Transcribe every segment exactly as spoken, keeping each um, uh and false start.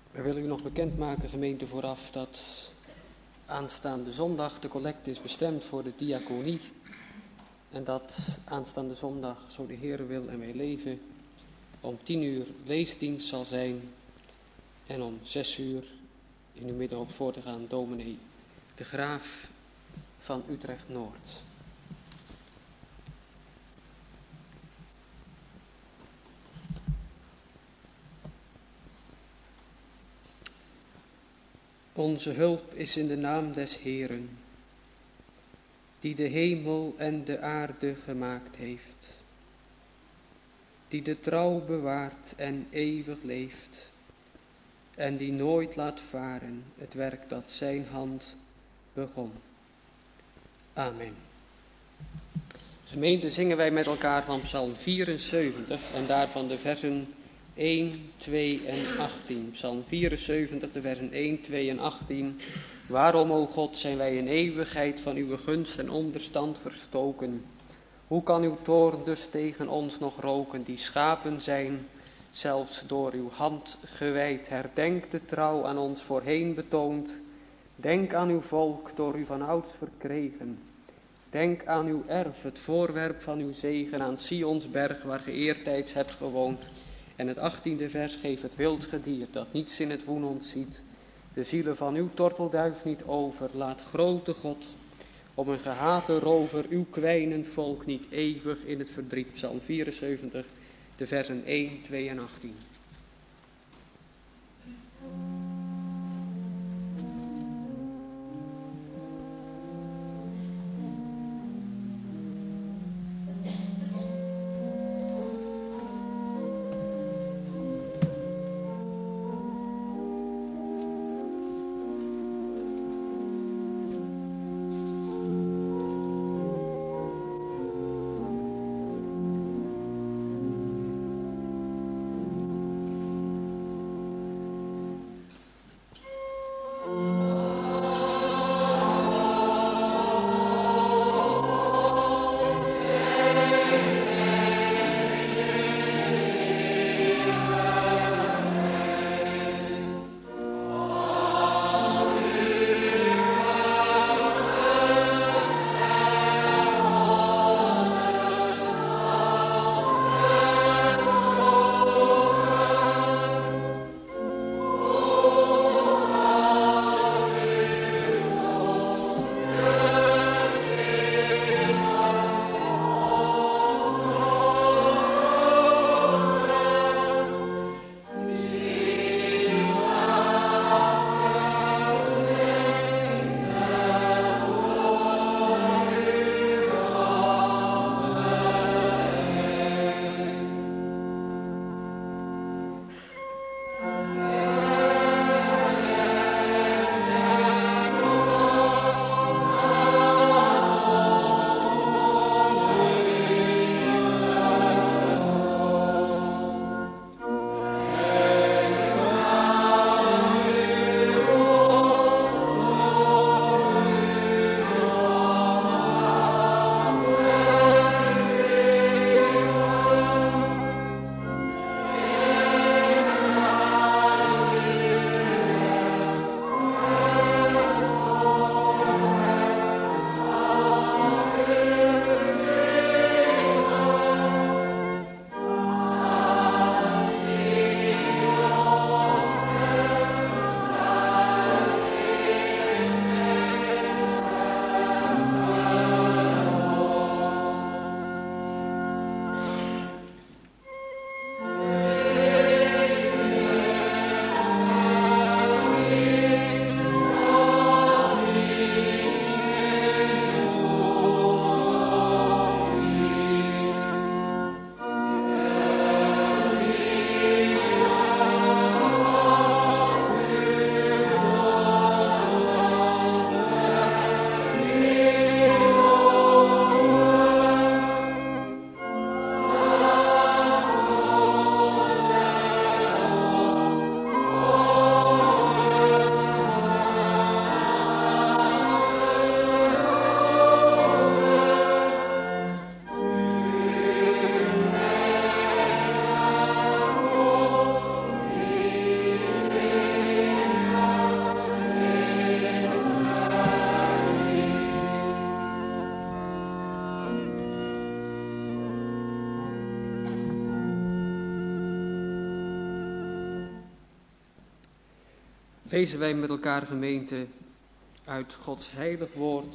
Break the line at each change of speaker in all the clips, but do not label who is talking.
We willen u nog bekendmaken, gemeente, vooraf dat aanstaande zondag de collecte is bestemd voor de diaconie. En dat aanstaande zondag, zo de Heer wil en wij leven, om tien uur leesdienst zal zijn. En om zes uur in uw midden ook voor te gaan dominee de Graaf van Utrecht-Noord. Onze hulp is in de naam des Heeren, die de hemel en de aarde gemaakt heeft, die de trouw bewaart en eeuwig leeft, en die nooit laat varen het werk dat zijn hand begon. Amen. Gemeente, zingen wij met elkaar van Psalm vierenzeventig en daarvan de versen een, twee en achttien. Psalm vierenzeventig, de versen een, twee en achttien. Waarom, o God, zijn wij in eeuwigheid van uw gunst en onderstand verstoken? Hoe kan uw toorn dus tegen ons nog roken, die schapen zijn, zelfs door uw hand gewijd? Herdenk de trouw aan ons voorheen betoond. Denk aan uw volk, door u van ouds verkregen. Denk aan uw erf, het voorwerp van uw zegen, aan Sions berg, waar ge eertijds hebt gewoond. En het achttiende vers: geef het wild gedier, dat niets in het woen ontziet, de zielen van uw tortelduif niet over. Laat grote God, om een gehate rover, uw kwijnend volk niet eeuwig in het verdriet. Psalm vierenzeventig, de versen een, twee en achttien. Lezen wij met elkaar, gemeente, uit Gods heilig woord,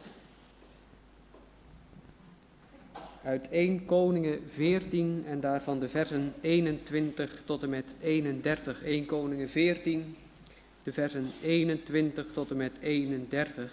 uit eerste Koningen veertien en daarvan de versen eenentwintig tot en met eenendertig. eerste Koningen veertien, de versen eenentwintig tot en met eenendertig.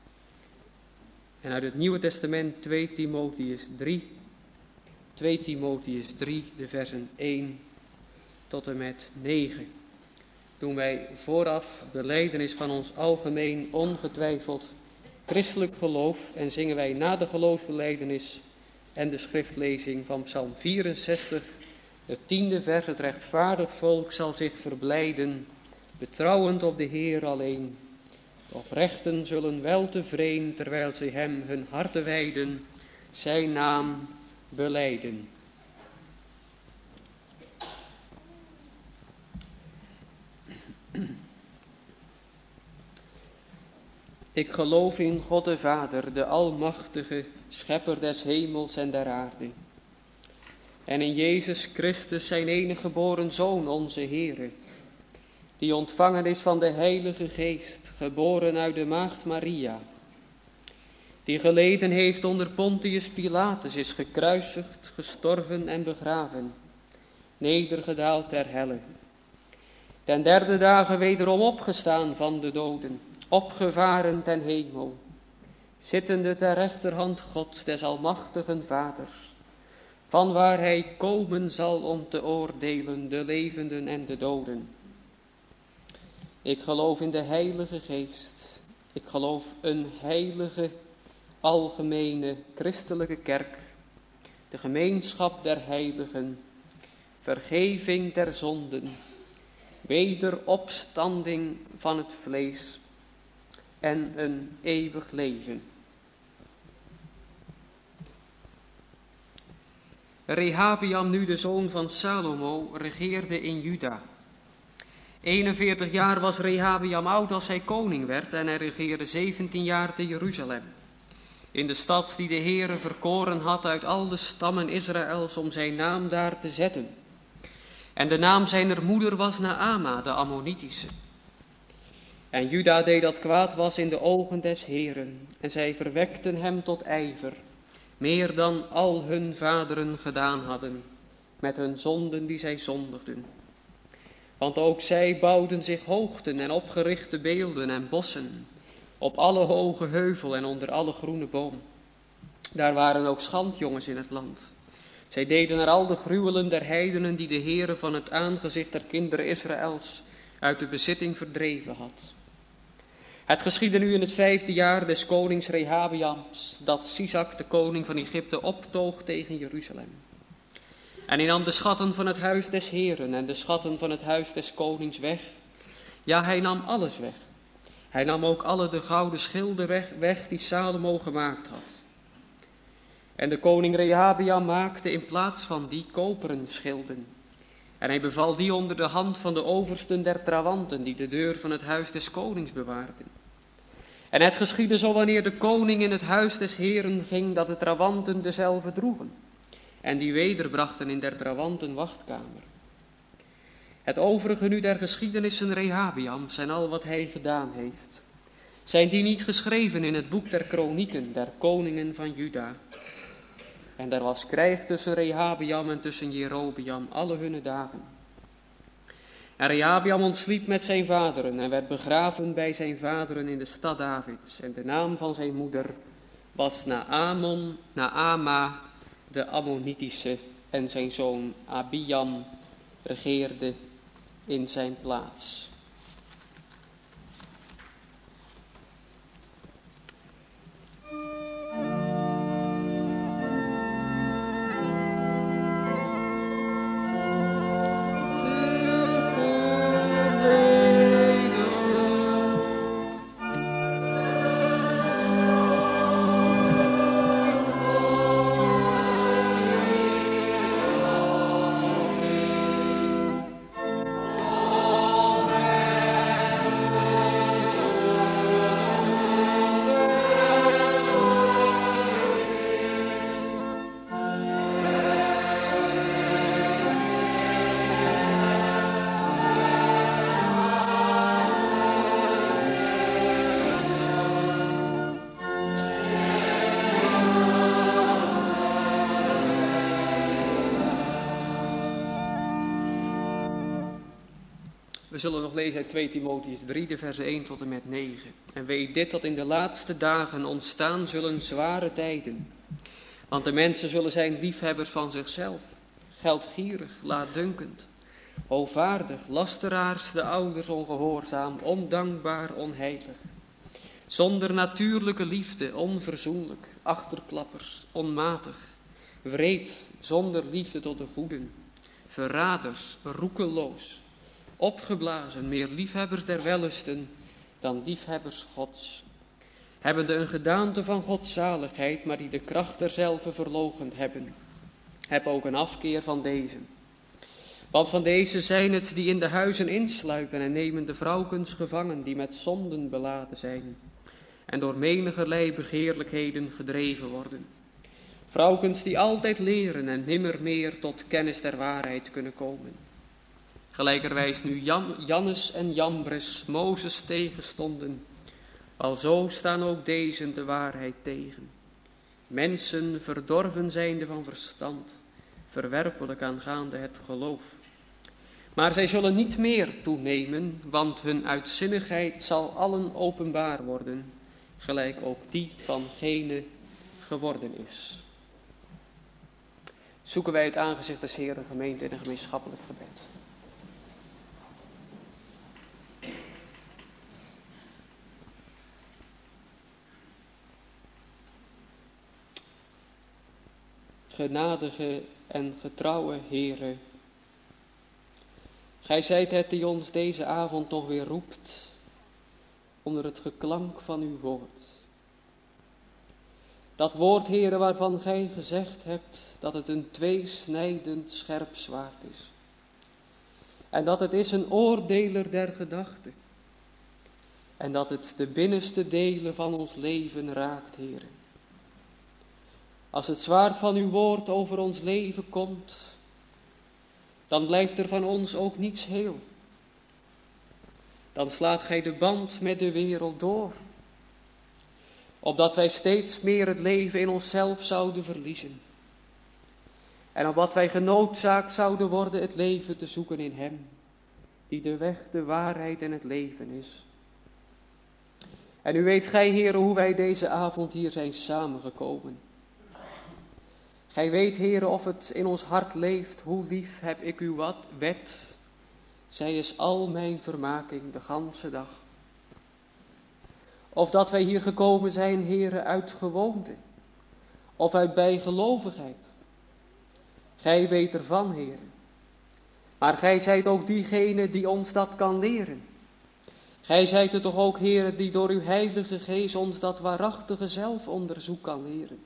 En uit het Nieuwe Testament tweede Timotheüs drie, tweede Timotheüs drie, de versen één tot en met negen. Doen wij vooraf belijdenis van ons algemeen ongetwijfeld christelijk geloof en zingen wij na de geloofsbelijdenis en de schriftlezing van Psalm vierenzestig, het tiende vers: het rechtvaardig volk zal zich verblijden, betrouwend op de Heer alleen. De oprechten zullen wel tevreden, terwijl zij hem hun harten wijden, zijn naam belijden. Ik geloof in God de Vader, de Almachtige, Schepper des hemels en der aarde. En in Jezus Christus, zijn enige geboren Zoon, onze Heere, die ontvangen is van de Heilige Geest, geboren uit de Maagd Maria, die geleden heeft onder Pontius Pilatus, is gekruisigd, gestorven en begraven, nedergedaald ter helle. Ten derde dagen wederom opgestaan van de doden, opgevaren ten hemel, zittende ter rechterhand Gods des almachtigen Vaders, vanwaar hij komen zal om te oordelen de levenden en de doden. Ik geloof in de Heilige Geest. Ik geloof een heilige, algemene, christelijke kerk, de gemeenschap der heiligen, vergeving der zonden, wederopstanding van het vlees en een eeuwig leven. Rehabiam, nu de zoon van Salomo, regeerde in Juda. eenenveertig jaar was Rehabiam oud als hij koning werd en hij regeerde zeventien jaar te Jeruzalem, in de stad die de Heere verkoren had uit al de stammen Israëls om zijn naam daar te zetten. En de naam zijner moeder was Naama, de Ammonitische. En Juda deed dat kwaad was in de ogen des Heeren, en zij verwekten hem tot ijver, meer dan al hun vaderen gedaan hadden, met hun zonden die zij zondigden. Want ook zij bouwden zich hoogten en opgerichte beelden en bossen, op alle hoge heuvel en onder alle groene boom. Daar waren ook schandjongens in het land. Zij deden er al de gruwelen der heidenen die de Heere van het aangezicht der kinderen Israëls uit de bezitting verdreven had. Het geschiedde nu in het vijfde jaar des konings Rehabiams, dat Sisak, de koning van Egypte, optoog tegen Jeruzalem. En hij nam de schatten van het huis des Heeren en de schatten van het huis des konings weg. Ja, hij nam alles weg. Hij nam ook alle de gouden schilden weg, weg die Salomo gemaakt had. En de koning Rehabiam maakte in plaats van die koperen schilden. En hij beval die onder de hand van de oversten der trawanten, die de deur van het huis des konings bewaarden. En het geschiedde zo wanneer de koning in het huis des Heeren ging, dat de trawanten dezelfde droegen. En die wederbrachten in der trawanten wachtkamer. Het overige nu der geschiedenissen Rehabiams en al wat hij gedaan heeft, zijn die niet geschreven in het boek der kronieken der koningen van Juda. En er was krijg tussen Rehabiam en tussen Jerobeam alle hunne dagen. En Rehabiam ontsliep met zijn vaderen en werd begraven bij zijn vaderen in de stad Davids. En de naam van zijn moeder was Naamon, Naama, de Ammonitische, en zijn zoon Abiam regeerde in zijn plaats.
Amen.
We zullen nog lezen uit twee Timotheüs drie, de versen één tot en met negen. En weet dit, dat in de laatste dagen ontstaan zullen zware tijden. Want de mensen zullen zijn liefhebbers van zichzelf, geldgierig, laatdunkend, hoogvaardig, lasteraars, de ouders ongehoorzaam, ondankbaar, onheilig. Zonder natuurlijke liefde, onverzoenlijk, achterklappers, onmatig, wreed, zonder liefde tot de goeden, verraders, roekeloos, opgeblazen, meer liefhebbers der wellusten dan liefhebbers Gods, hebbende een gedaante van Godszaligheid, maar die de kracht derzelve verloochend hebben. Heb ook een afkeer van deze. Want van deze zijn het die in de huizen insluipen en nemen de vrouwkens gevangen, die met zonden beladen zijn en door menigerlei begeerlijkheden gedreven worden. Vrouwkens die altijd leren en nimmer meer tot kennis der waarheid kunnen komen. Gelijkerwijs nu Jan, Jannes en Jambres Mozes tegenstonden, alzo staan ook deze de waarheid tegen. Mensen verdorven zijnde van verstand, verwerpelijk aangaande het geloof. Maar zij zullen niet meer toenemen, want hun uitzinnigheid zal allen openbaar worden, gelijk ook die van gene geworden is. Zoeken wij het aangezicht des Heeren, gemeente, in een gemeenschappelijk gebed. Genadige en getrouwe Heere, Gij zijt het die ons deze avond toch weer roept onder het geklank van uw woord. Dat woord, Heere, waarvan gij gezegd hebt dat het een tweesnijdend scherp zwaard is. En dat het is een oordeler der gedachten. En dat het de binnenste delen van ons leven raakt, Heere. Als het zwaard van uw woord over ons leven komt, dan blijft er van ons ook niets heel. Dan slaat gij de band met de wereld door, opdat wij steeds meer het leven in onszelf zouden verliezen. En opdat wij genoodzaakt zouden worden het leven te zoeken in hem, die de weg, de waarheid en het leven is. En u weet gij, Heere, hoe wij deze avond hier zijn samengekomen. Gij weet, Heere, of het in ons hart leeft, hoe lief heb ik uw wat wet. Zij is al mijn vermaking de ganse dag. Of dat wij hier gekomen zijn, Heere, uit gewoonte, of uit bijgelovigheid. Gij weet ervan, Heere. Maar gij zijt ook diegene die ons dat kan leren. Gij zijt er toch ook, Heere, die door uw heilige geest ons dat waarachtige zelfonderzoek kan leren.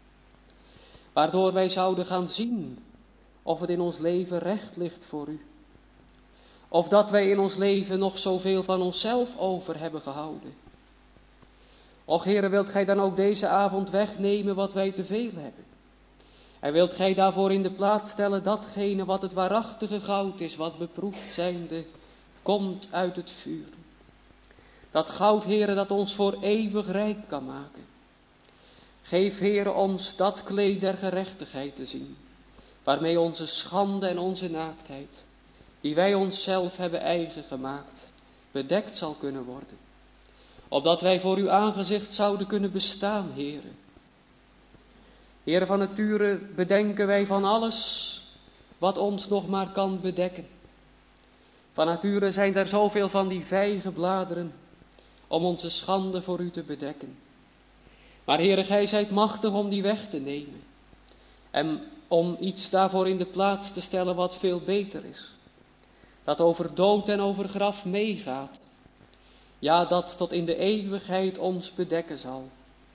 Waardoor wij zouden gaan zien of het in ons leven recht ligt voor u. Of dat wij in ons leven nog zoveel van onszelf over hebben gehouden. Och, Heere, wilt gij dan ook deze avond wegnemen wat wij te veel hebben? En wilt gij daarvoor in de plaats stellen datgene wat het waarachtige goud is, wat beproefd zijnde, komt uit het vuur. Dat goud, Heere, dat ons voor eeuwig rijk kan maken. Geef, Heere, ons dat kleed der gerechtigheid te zien, waarmee onze schande en onze naaktheid, die wij onszelf hebben eigen gemaakt, bedekt zal kunnen worden. Opdat wij voor uw aangezicht zouden kunnen bestaan, Heere. Heere, van nature bedenken wij van alles wat ons nog maar kan bedekken. Van nature zijn er zoveel van die vijgenbladeren om onze schande voor u te bedekken. Maar Heere, gij zijt machtig om die weg te nemen. En om iets daarvoor in de plaats te stellen wat veel beter is. Dat over dood en over graf meegaat. Ja, dat tot in de eeuwigheid ons bedekken zal.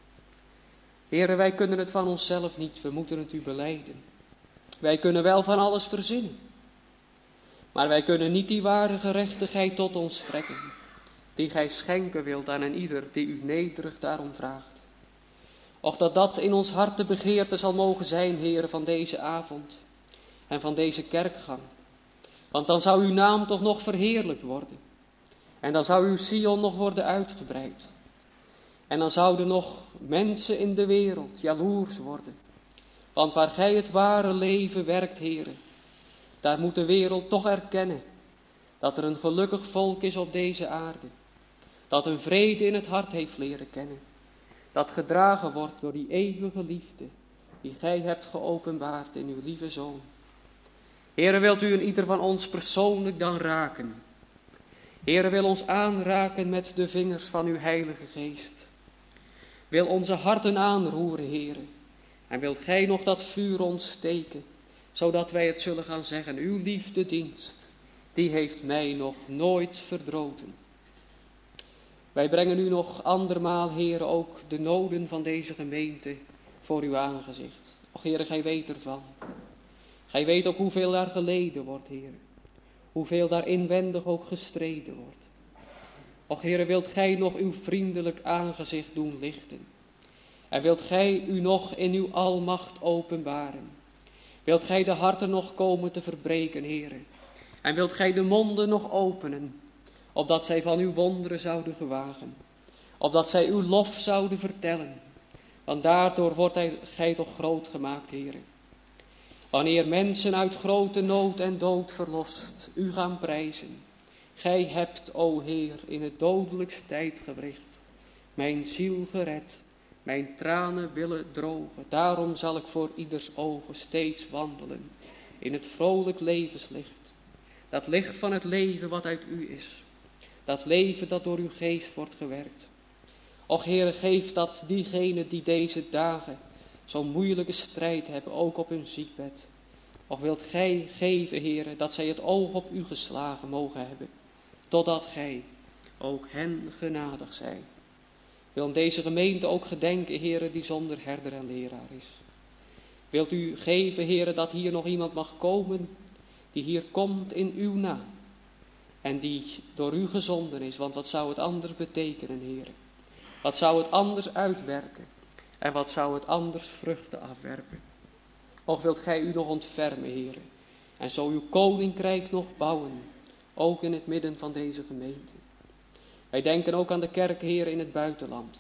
Heere, wij kunnen het van onszelf niet, we moeten het u belijden. Wij kunnen wel van alles verzinnen. Maar wij kunnen niet die ware gerechtigheid tot ons strekken, die gij schenken wilt aan een ieder die u nederig daarom vraagt. Och, dat dat in ons hart de begeerte zal mogen zijn, Heere, van deze avond en van deze kerkgang. Want dan zou uw naam toch nog verheerlijkt worden. En dan zou uw Sion nog worden uitgebreid. En dan zouden nog mensen in de wereld jaloers worden. Want waar gij het ware leven werkt, Heere, daar moet de wereld toch erkennen dat er een gelukkig volk is op deze aarde, dat een vrede in het hart heeft leren kennen, dat gedragen wordt door die eeuwige liefde die gij hebt geopenbaard in uw lieve Zoon. Heere, wilt u een ieder van ons persoonlijk dan raken? Heere, wil ons aanraken met de vingers van uw Heilige Geest. Wil onze harten aanroeren, Heere. En wilt gij nog dat vuur ontsteken, zodat wij het zullen gaan zeggen, uw liefdedienst, die heeft mij nog nooit verdroten. Wij brengen u nog andermaal, Heere, ook de noden van deze gemeente voor uw aangezicht. Och, Heere, gij weet ervan. Gij weet ook hoeveel daar geleden wordt, Heere. Hoeveel daar inwendig ook gestreden wordt. Och, Heere, wilt gij nog uw vriendelijk aangezicht doen lichten. En wilt gij u nog in uw almacht openbaren. Wilt gij de harten nog komen te verbreken, Heere. En wilt gij de monden nog openen, opdat zij van uw wonderen zouden gewagen. Opdat zij uw lof zouden vertellen. Want daardoor wordt gij toch groot gemaakt, Heere. Wanneer mensen uit grote nood en dood verlost u gaan prijzen. Gij hebt, o Heer, in het dodelijkst tijdgewricht mijn ziel gered, mijn tranen willen drogen. Daarom zal ik voor ieders ogen steeds wandelen in het vrolijk levenslicht. Dat licht van het leven wat uit u is. Dat leven dat door uw geest wordt gewerkt. Och, Heere, geef dat diegenen die deze dagen zo'n moeilijke strijd hebben, ook op hun ziekbed. Och, wilt gij geven, Heere, dat zij het oog op u geslagen mogen hebben, totdat gij ook hen genadig zijt. Wil deze gemeente ook gedenken, Heere, die zonder herder en leraar is. Wilt u geven, Heere, dat hier nog iemand mag komen, die hier komt in uw naam. En die door u gezonden is, want wat zou het anders betekenen, Heere? Wat zou het anders uitwerken? En wat zou het anders vruchten afwerpen? Och, wilt gij u nog ontfermen, Heere, en zo uw koninkrijk nog bouwen, ook in het midden van deze gemeente. Wij denken ook aan de kerk, Heere, in het buitenland.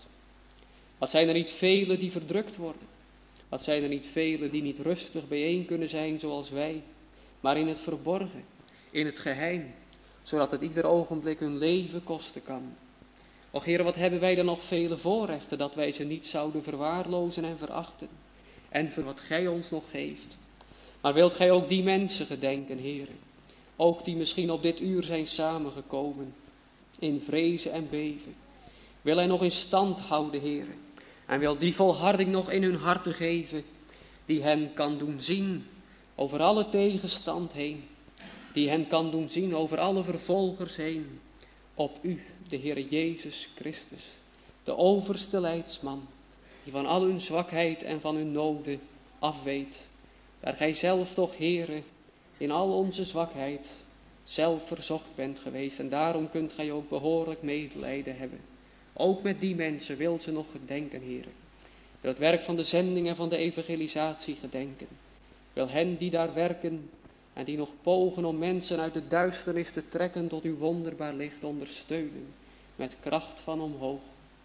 Wat zijn er niet velen die verdrukt worden? Wat zijn er niet velen die niet rustig bijeen kunnen zijn zoals wij, maar in het verborgen, in het geheim, zodat het ieder ogenblik hun leven kosten kan. Och, Heere, wat hebben wij dan nog vele voorrechten, dat wij ze niet zouden verwaarlozen en verachten. En voor wat gij ons nog geeft. Maar wilt gij ook die mensen gedenken, Heere. Ook die misschien op dit uur zijn samengekomen. In vrezen en beven. Wil hij nog in stand houden, Heere. En wil die volharding nog in hun harten geven. Die hen kan doen zien over alle tegenstand heen. Die hen kan doen zien over alle vervolgers heen. Op u, de Heere Jezus Christus. De overste leidsman. Die van al hun zwakheid en van hun noden afweet. Daar gij zelf toch, Heere, in al onze zwakheid zelf verzocht bent geweest. En daarom kunt gij ook behoorlijk medelijden hebben. Ook met die mensen wilt ze nog gedenken, Heere. Wil het werk van de zending en van de evangelisatie gedenken. Wil hen die daar werken en die nog pogen om mensen uit de duisternis te trekken tot uw wonderbaar licht ondersteunen. Met kracht van omhoog.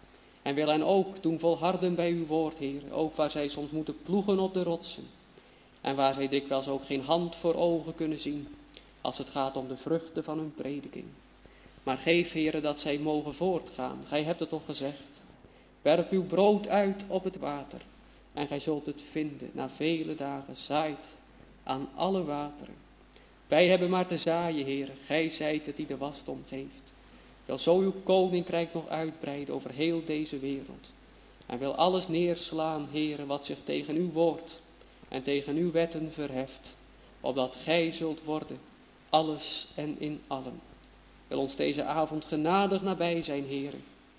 En wil hen ook doen volharden bij uw woord, Heer. Ook waar zij soms moeten ploegen op de rotsen. En waar zij dikwijls ook geen hand voor ogen kunnen zien. Als het gaat om de vruchten van hun prediking. Maar geef, Heer, dat zij mogen voortgaan. Gij hebt het toch gezegd. Werp uw brood uit op het water. En gij zult het vinden na vele dagen. Zaait aan alle wateren. Wij hebben maar te zaaien, Heer. Gij zijt het die de wasdom geeft. Wil zo uw koninkrijk nog uitbreiden over heel deze wereld. En wil alles neerslaan, Heere, wat zich tegen uw woord en tegen uw wetten verheft. Opdat gij zult worden, alles en in allen. Wil ons deze avond genadig nabij zijn, Heere.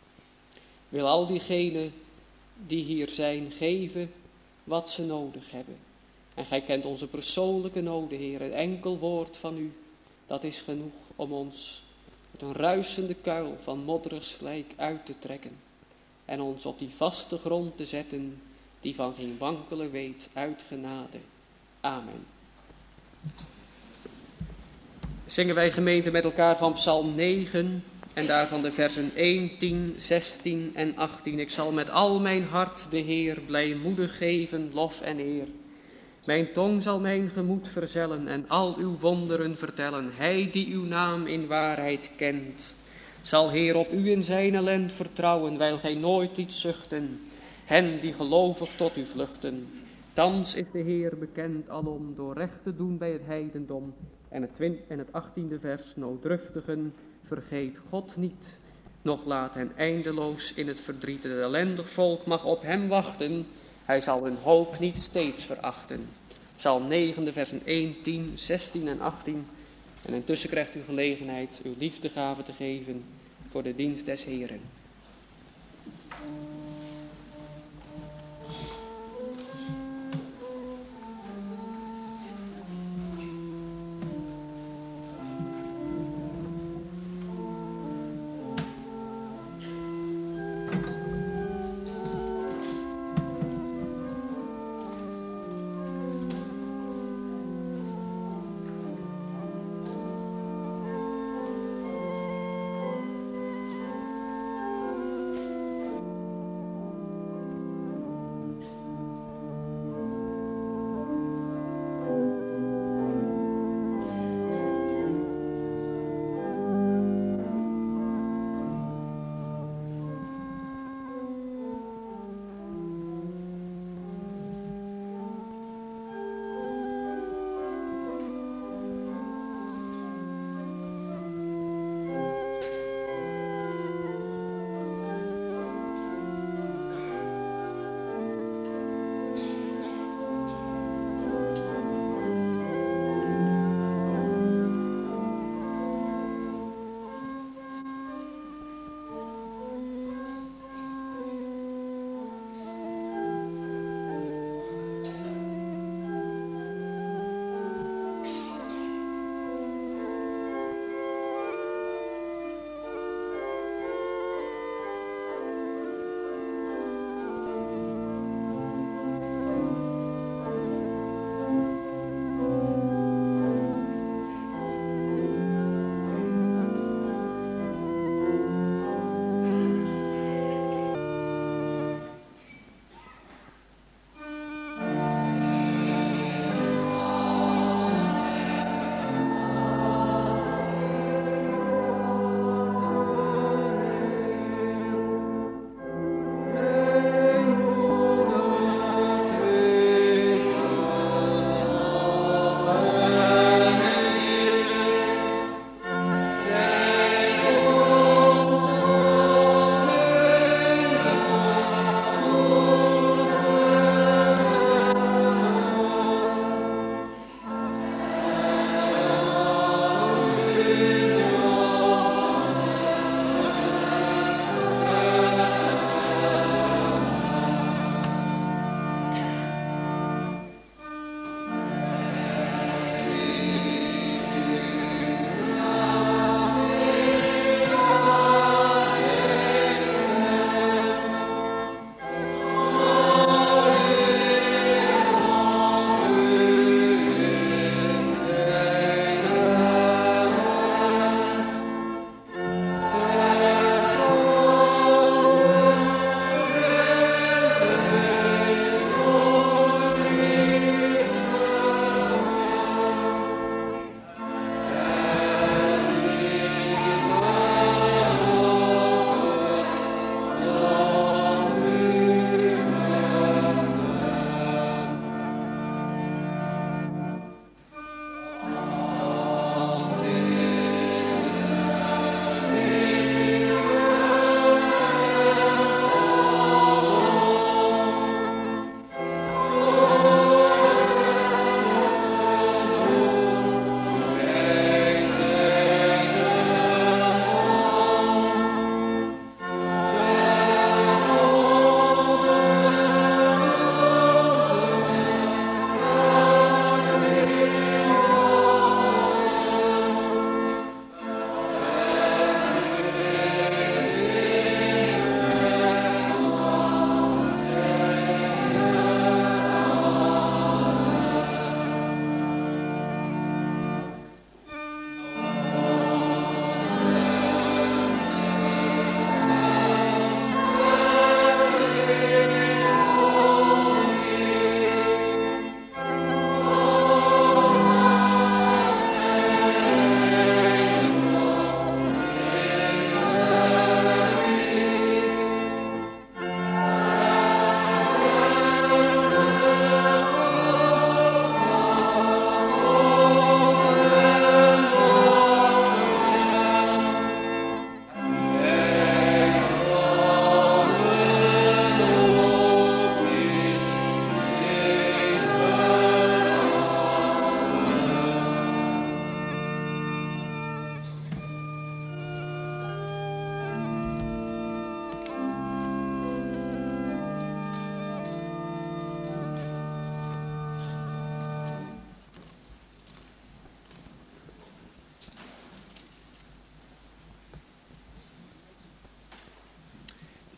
Wil al diegenen die hier zijn geven wat ze nodig hebben. En gij kent onze persoonlijke noden, Heere. Een enkel woord van u, dat is genoeg om ons uit een ruisende kuil van modderig slijk uit te trekken. En ons op die vaste grond te zetten, die van geen wankelen weet, uit genade. Amen. Zingen wij gemeente met elkaar van Psalm negen en daarvan de versen één, tien, zestien en achttien. Ik zal met al mijn hart de Heer blijmoedig geven, lof en eer. Mijn tong zal mijn gemoed verzellen en al uw wonderen vertellen. Hij die uw naam in waarheid kent, zal Heer op u in zijn ellend vertrouwen, wijl gij nooit liet zuchten, hen die gelovig tot u vluchten. Thans is de Heer bekend alom, door recht te doen bij het heidendom. En het, twint- en het achttiende vers, nooddruftigen, vergeet God niet, nog laat hen eindeloos in het verdriet. Het ellendig volk mag op hem wachten, hij zal hun hoop niet steeds verachten. Psalm negen, versen één, tien, zestien en achttien. En intussen krijgt u gelegenheid uw liefdegave te geven voor de dienst des Heeren.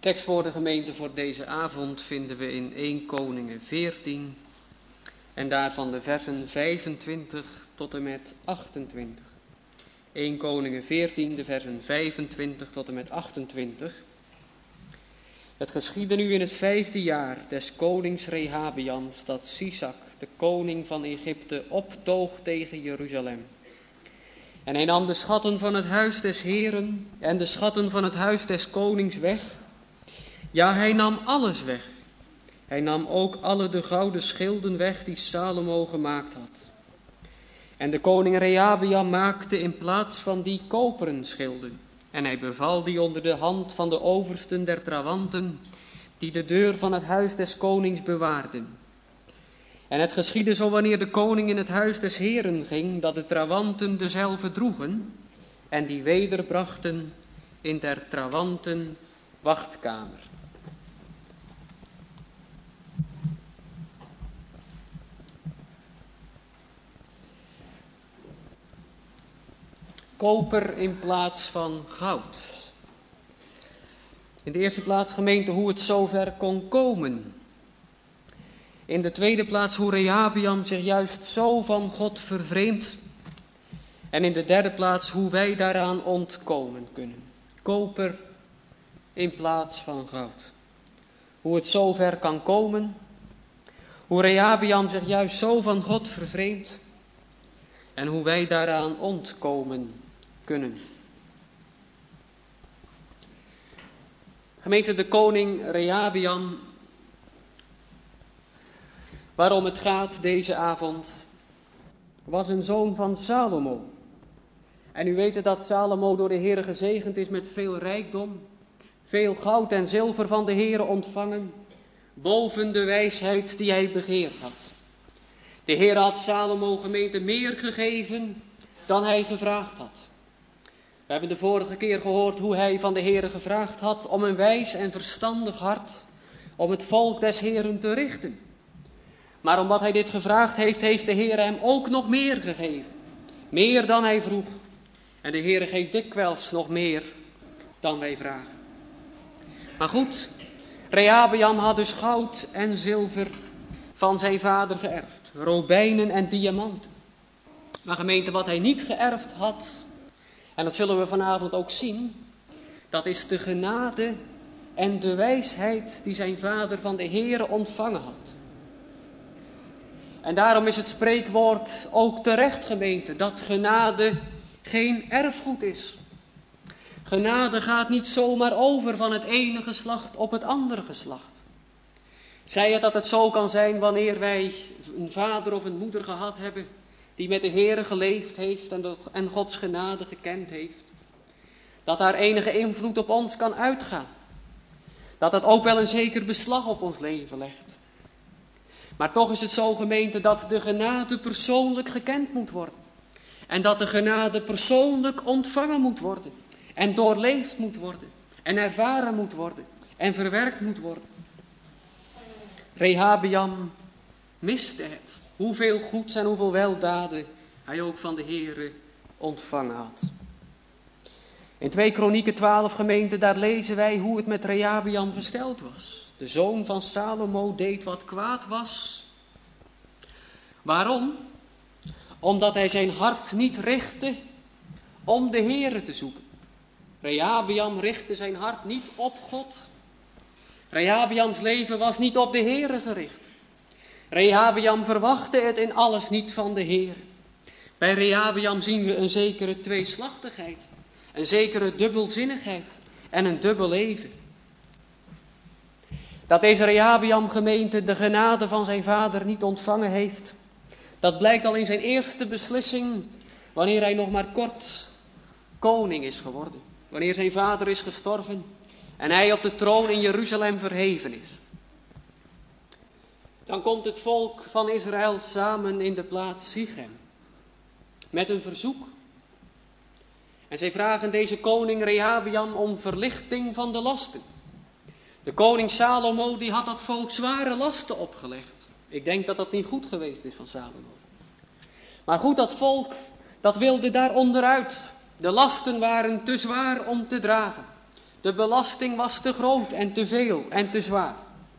Tekst voor de gemeente voor deze avond vinden we in Eerste Koningen veertien en daarvan de versen vijfentwintig tot en met achtentwintig. Eerste Koningen veertien, de versen vijfentwintig tot en met achtentwintig. Het geschiedde nu in het vijfde jaar des konings Rehabeams dat Sisak, de koning van Egypte, optoog tegen Jeruzalem. En hij nam de schatten van het huis des Heren en de schatten van het huis des konings weg. Ja, hij nam alles weg. Hij nam ook alle de gouden schilden weg die Salomo gemaakt had. En de koning Rehabeam maakte in plaats van die koperen schilden. En hij beval die onder de hand van de oversten der trawanten, die de deur van het huis des konings bewaarden. En het geschiedde zo wanneer de koning in het huis des Heren ging, dat de trawanten dezelfde droegen en die wederbrachten in der trawanten wachtkamer. Koper in plaats van goud. In de eerste plaats, gemeente, hoe het zover kon komen. In de tweede plaats, hoe Rehabeam zich juist zo van God vervreemdt. En in de derde plaats, hoe wij daaraan ontkomen kunnen. Koper in plaats van goud. Hoe het zover kan komen. Hoe Rehabeam zich juist zo van God vervreemdt. En hoe wij daaraan ontkomen kunnen. Gemeente, de koning Rehabeam, waarom het gaat deze avond, was een zoon van Salomo. En u weet dat Salomo door de Heere gezegend is met veel rijkdom, veel goud en zilver van de Heere ontvangen, boven de wijsheid die hij begeerd had. De Heere had Salomo, gemeente, meer gegeven dan hij gevraagd had. We hebben de vorige keer gehoord hoe hij van de Heere gevraagd had om een wijs en verstandig hart, om het volk des Heeren te richten. Maar omdat hij dit gevraagd heeft, heeft de Heere hem ook nog meer gegeven. Meer dan hij vroeg. En de Heere geeft dikwijls nog meer dan wij vragen. Maar goed, Rehabeam had dus goud en zilver van zijn vader geërfd. Robijnen en diamanten. Maar gemeente, wat hij niet geërfd had, en dat zullen we vanavond ook zien, dat is de genade en de wijsheid die zijn vader van de Heere ontvangen had. En daarom is het spreekwoord ook terecht, gemeente, dat genade geen erfgoed is. Genade gaat niet zomaar over van het ene geslacht op het andere geslacht. Zij het dat het zo kan zijn wanneer wij een vader of een moeder gehad hebben die met de Heere geleefd heeft en, de, en Gods genade gekend heeft. Dat daar enige invloed op ons kan uitgaan. Dat het ook wel een zeker beslag op ons leven legt. Maar toch is het zo, gemeente, dat de genade persoonlijk gekend moet worden. En dat de genade persoonlijk ontvangen moet worden. En doorleefd moet worden. En ervaren moet worden. En verwerkt moet worden. Rehabeam miste het. Hoeveel goeds en hoeveel weldaden hij ook van de Heere ontvangen had. In twee Kronieken twaalf, gemeente, daar lezen wij hoe het met Rehabeam gesteld was. De zoon van Salomo deed wat kwaad was. Waarom? Omdat hij zijn hart niet richtte om de Heere te zoeken. Rehabeam richtte zijn hart niet op God. Rehabeams leven was niet op de Heere gericht. Rehabeam verwachtte het in alles niet van de Heere. Bij Rehabeam zien we een zekere tweeslachtigheid, een zekere dubbelzinnigheid en een dubbel leven. Dat deze Rehabeam, gemeente, de genade van zijn vader niet ontvangen heeft, dat blijkt al in zijn eerste beslissing, wanneer hij nog maar kort koning is geworden. Wanneer zijn vader is gestorven en hij op de troon in Jeruzalem verheven is. Dan komt het volk van Israël samen in de plaats Sichem met een verzoek. En zij vragen deze koning Rehabeam om verlichting van de lasten. De koning Salomo die had dat volk zware lasten opgelegd. Ik denk dat dat niet goed geweest is van Salomo. Maar goed, dat volk dat wilde daar onderuit. De lasten waren te zwaar om te dragen. De belasting was te groot en te veel en te zwaar.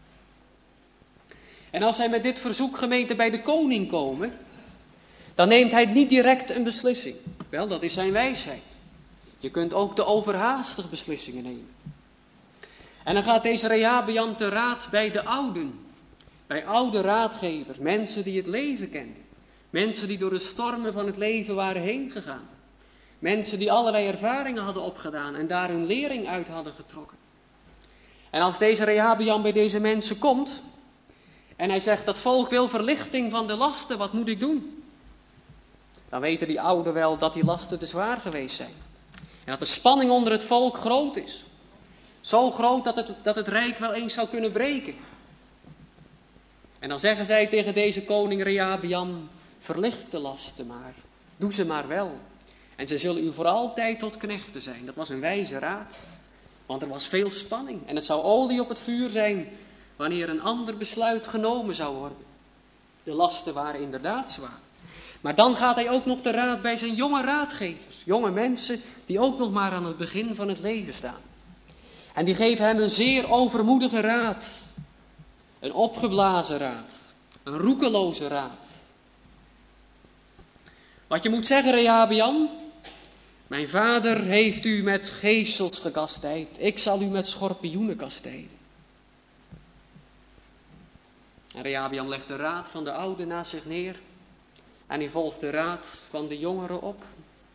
En als zij met dit verzoek, gemeente, bij de koning komen, dan neemt hij niet direct een beslissing. Wel, dat is zijn wijsheid. Je kunt ook te overhaastig beslissingen nemen. En dan gaat deze Rehabeam te raad bij de ouden. Bij oude raadgevers, mensen die het leven kenden. Mensen die door de stormen van het leven waren heen gegaan. Mensen die allerlei ervaringen hadden opgedaan en daar hun lering uit hadden getrokken. En als deze Rehabeam bij deze mensen komt en hij zegt, dat volk wil verlichting van de lasten, wat moet ik doen? Dan weten die ouden wel dat die lasten te zwaar geweest zijn. En dat de spanning onder het volk groot is. Zo groot dat het, dat het rijk wel eens zou kunnen breken. En dan zeggen zij tegen deze koning Rehabeam, verlicht de lasten maar, doe ze maar wel. En ze zullen u voor altijd tot knechten zijn. Dat was een wijze raad, want er was veel spanning. En het zou olie op het vuur zijn wanneer een ander besluit genomen zou worden. De lasten waren inderdaad zwaar. Maar dan gaat hij ook nog te raad bij zijn jonge raadgevers. Jonge mensen die ook nog maar aan het begin van het leven staan. En die geven hem een zeer overmoedige raad. Een opgeblazen raad. Een roekeloze raad. Wat je moet zeggen, Rehabeam. Mijn vader heeft u met geesels gekastijd. Ik zal u met schorpioenen kastijden. En Rehabeam legt de raad van de oude naast zich neer. En hij volgt de raad van de jongeren op.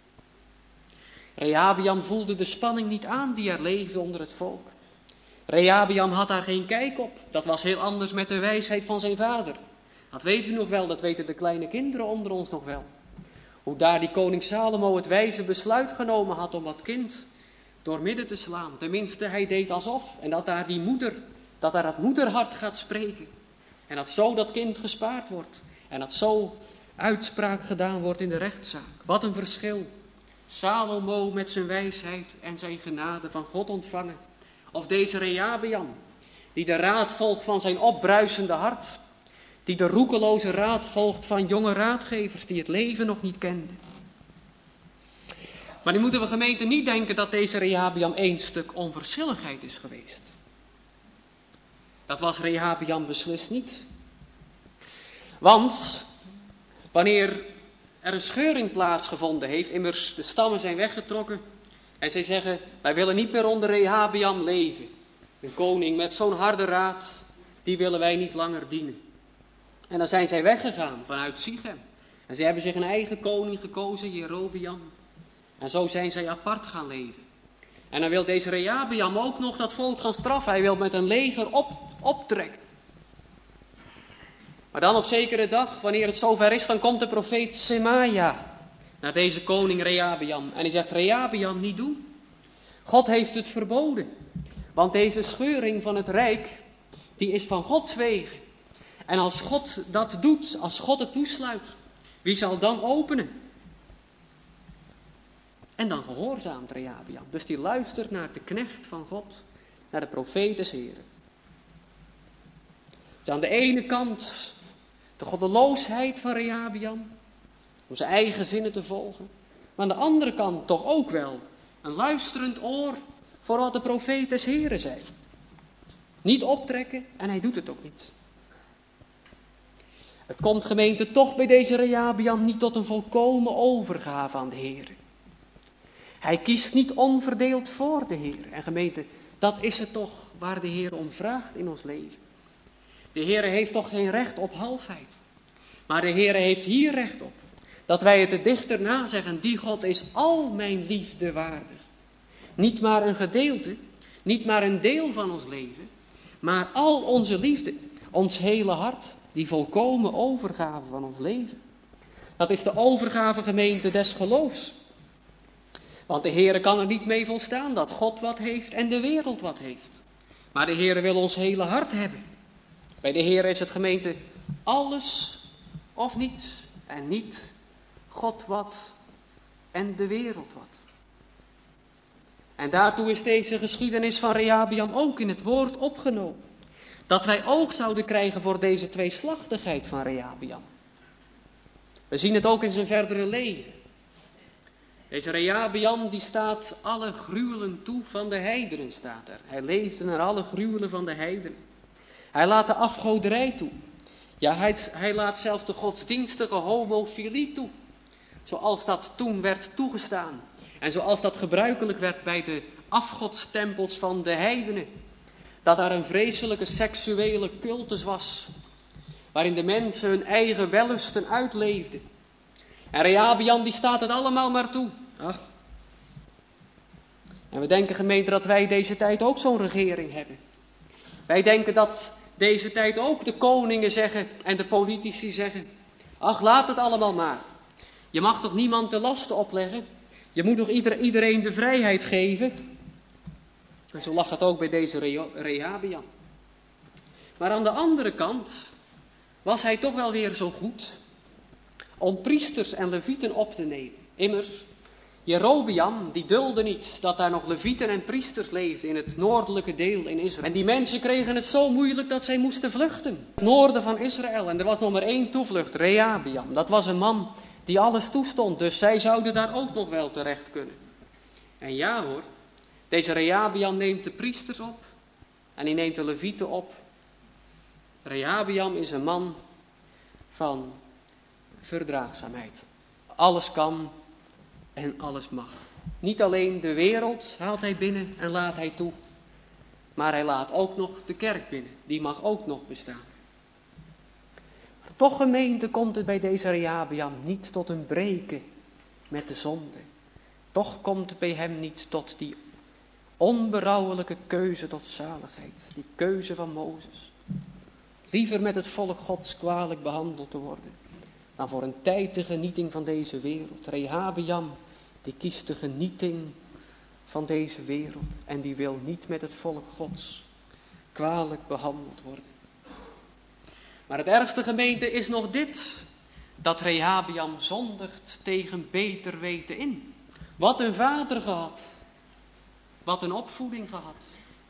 Rehabeam voelde de spanning niet aan die er leefde onder het volk. Rehabeam had daar geen kijk op. Dat was heel anders met de wijsheid van zijn vader. Dat weet u nog wel, dat weten de kleine kinderen onder ons nog wel. Hoe daar die koning Salomo het wijze besluit genomen had om dat kind door midden te slaan. Tenminste, hij deed alsof. En dat daar die moeder, dat daar dat moederhart gaat spreken. En dat zo dat kind gespaard wordt. En dat zo uitspraak gedaan wordt in de rechtszaak. Wat een verschil. Salomo met zijn wijsheid en zijn genade van God ontvangen. Of deze Rehabeam, die de raad volgt van zijn opbruisende hart. Die de roekeloze raad volgt van jonge raadgevers die het leven nog niet kenden. Maar nu moeten we gemeente niet denken dat deze Rehabeam één stuk onverschilligheid is geweest. Dat was Rehabeam beslist niet. Want wanneer er een scheuring plaatsgevonden heeft, immers de stammen zijn weggetrokken en zij zeggen, wij willen niet meer onder Rehabeam leven. Een koning met zo'n harde raad, die willen wij niet langer dienen. En dan zijn zij weggegaan vanuit Sichem. En zij hebben zich een eigen koning gekozen, Jerobeam. En zo zijn zij apart gaan leven. En dan wil deze Rehabeam ook nog dat volk gaan straffen. Hij wil met een leger op, optrekken. Maar dan op zekere dag, wanneer het zover is, dan komt de profeet Semaja naar deze koning Rehabeam. En hij zegt, Rehabeam, niet doen. God heeft het verboden. Want deze scheuring van het rijk, die is van Gods wegen. En als God dat doet, als God het toesluit, wie zal dan openen? En dan gehoorzaamt Rehabeam. Dus die luistert naar de knecht van God, naar de profeet des Heren. Dus aan de ene kant de goddeloosheid van Rehabeam, om zijn eigen zinnen te volgen. Maar aan de andere kant toch ook wel een luisterend oor voor wat de profeet des Heren zei. Niet optrekken en hij doet het ook niet. Het komt gemeente toch bij deze Rehabeam niet tot een volkomen overgave aan de Heer. Hij kiest niet onverdeeld voor de Heer. En gemeente, dat is het toch waar de Heer om vraagt in ons leven. De Heer heeft toch geen recht op halfheid. Maar de Heer heeft hier recht op. Dat wij het de dichter nazeggen, die God is al mijn liefde waardig. Niet maar een gedeelte, niet maar een deel van ons leven, maar al onze liefde, ons hele hart. Die volkomen overgave van ons leven. Dat is de overgave gemeente des geloofs. Want de Heere kan er niet mee volstaan dat God wat heeft en de wereld wat heeft. Maar de Heere wil ons hele hart hebben. Bij de Heere is het gemeente alles of niets. En niet God wat en de wereld wat. En daartoe is deze geschiedenis van Rehabeam ook in het woord opgenomen. Dat wij oog zouden krijgen voor deze tweeslachtigheid van Rehabeam. We zien het ook in zijn verdere leven. Deze Rehabeam die staat alle gruwelen toe van de heidenen, staat er. Hij leefde naar alle gruwelen van de heidenen. Hij laat de afgoderij toe. Ja, hij, hij laat zelfs de godsdienstige homofilie toe. Zoals dat toen werd toegestaan. En zoals dat gebruikelijk werd bij de afgodstempels van de heidenen. Dat daar een vreselijke seksuele cultus was. Waarin de mensen hun eigen wellusten uitleefden. En Rehabeam die staat het allemaal maar toe. Ach. En we denken, gemeente, dat wij deze tijd ook zo'n regering hebben. Wij denken dat deze tijd ook de koningen zeggen en de politici zeggen. Ach, laat het allemaal maar. Je mag toch niemand de lasten opleggen? Je moet toch ieder, iedereen de vrijheid geven? En zo lag het ook bij deze Rehabeam. Maar aan de andere kant was hij toch wel weer zo goed om priesters en levieten op te nemen. Immers, Jerobeam die dulde niet dat daar nog levieten en priesters leefden in het noordelijke deel in Israël. En die mensen kregen het zo moeilijk dat zij moesten vluchten. Het noorden van Israël. En er was nog maar één toevlucht, Rehabeam. Dat was een man die alles toestond, dus zij zouden daar ook nog wel terecht kunnen. En ja hoor, deze Rehabeam neemt de priesters op en die neemt de levieten op. Rehabeam is een man van verdraagzaamheid. Alles kan en alles mag. Niet alleen de wereld haalt hij binnen en laat hij toe, maar hij laat ook nog de kerk binnen. Die mag ook nog bestaan. Maar toch, gemeente, komt het bij deze Rehabeam niet tot een breken met de zonde. Toch komt het bij hem niet tot die onberouwelijke keuze tot zaligheid. Die keuze van Mozes. Liever met het volk Gods kwalijk behandeld te worden dan voor een tijd de genieting van deze wereld. Rehabeam, die kiest de genieting van deze wereld en die wil niet met het volk Gods kwalijk behandeld worden. Maar het ergste, gemeente, is nog dit, dat Rehabeam zondigt tegen beter weten in. Wat een vader gehad, wat een opvoeding gehad.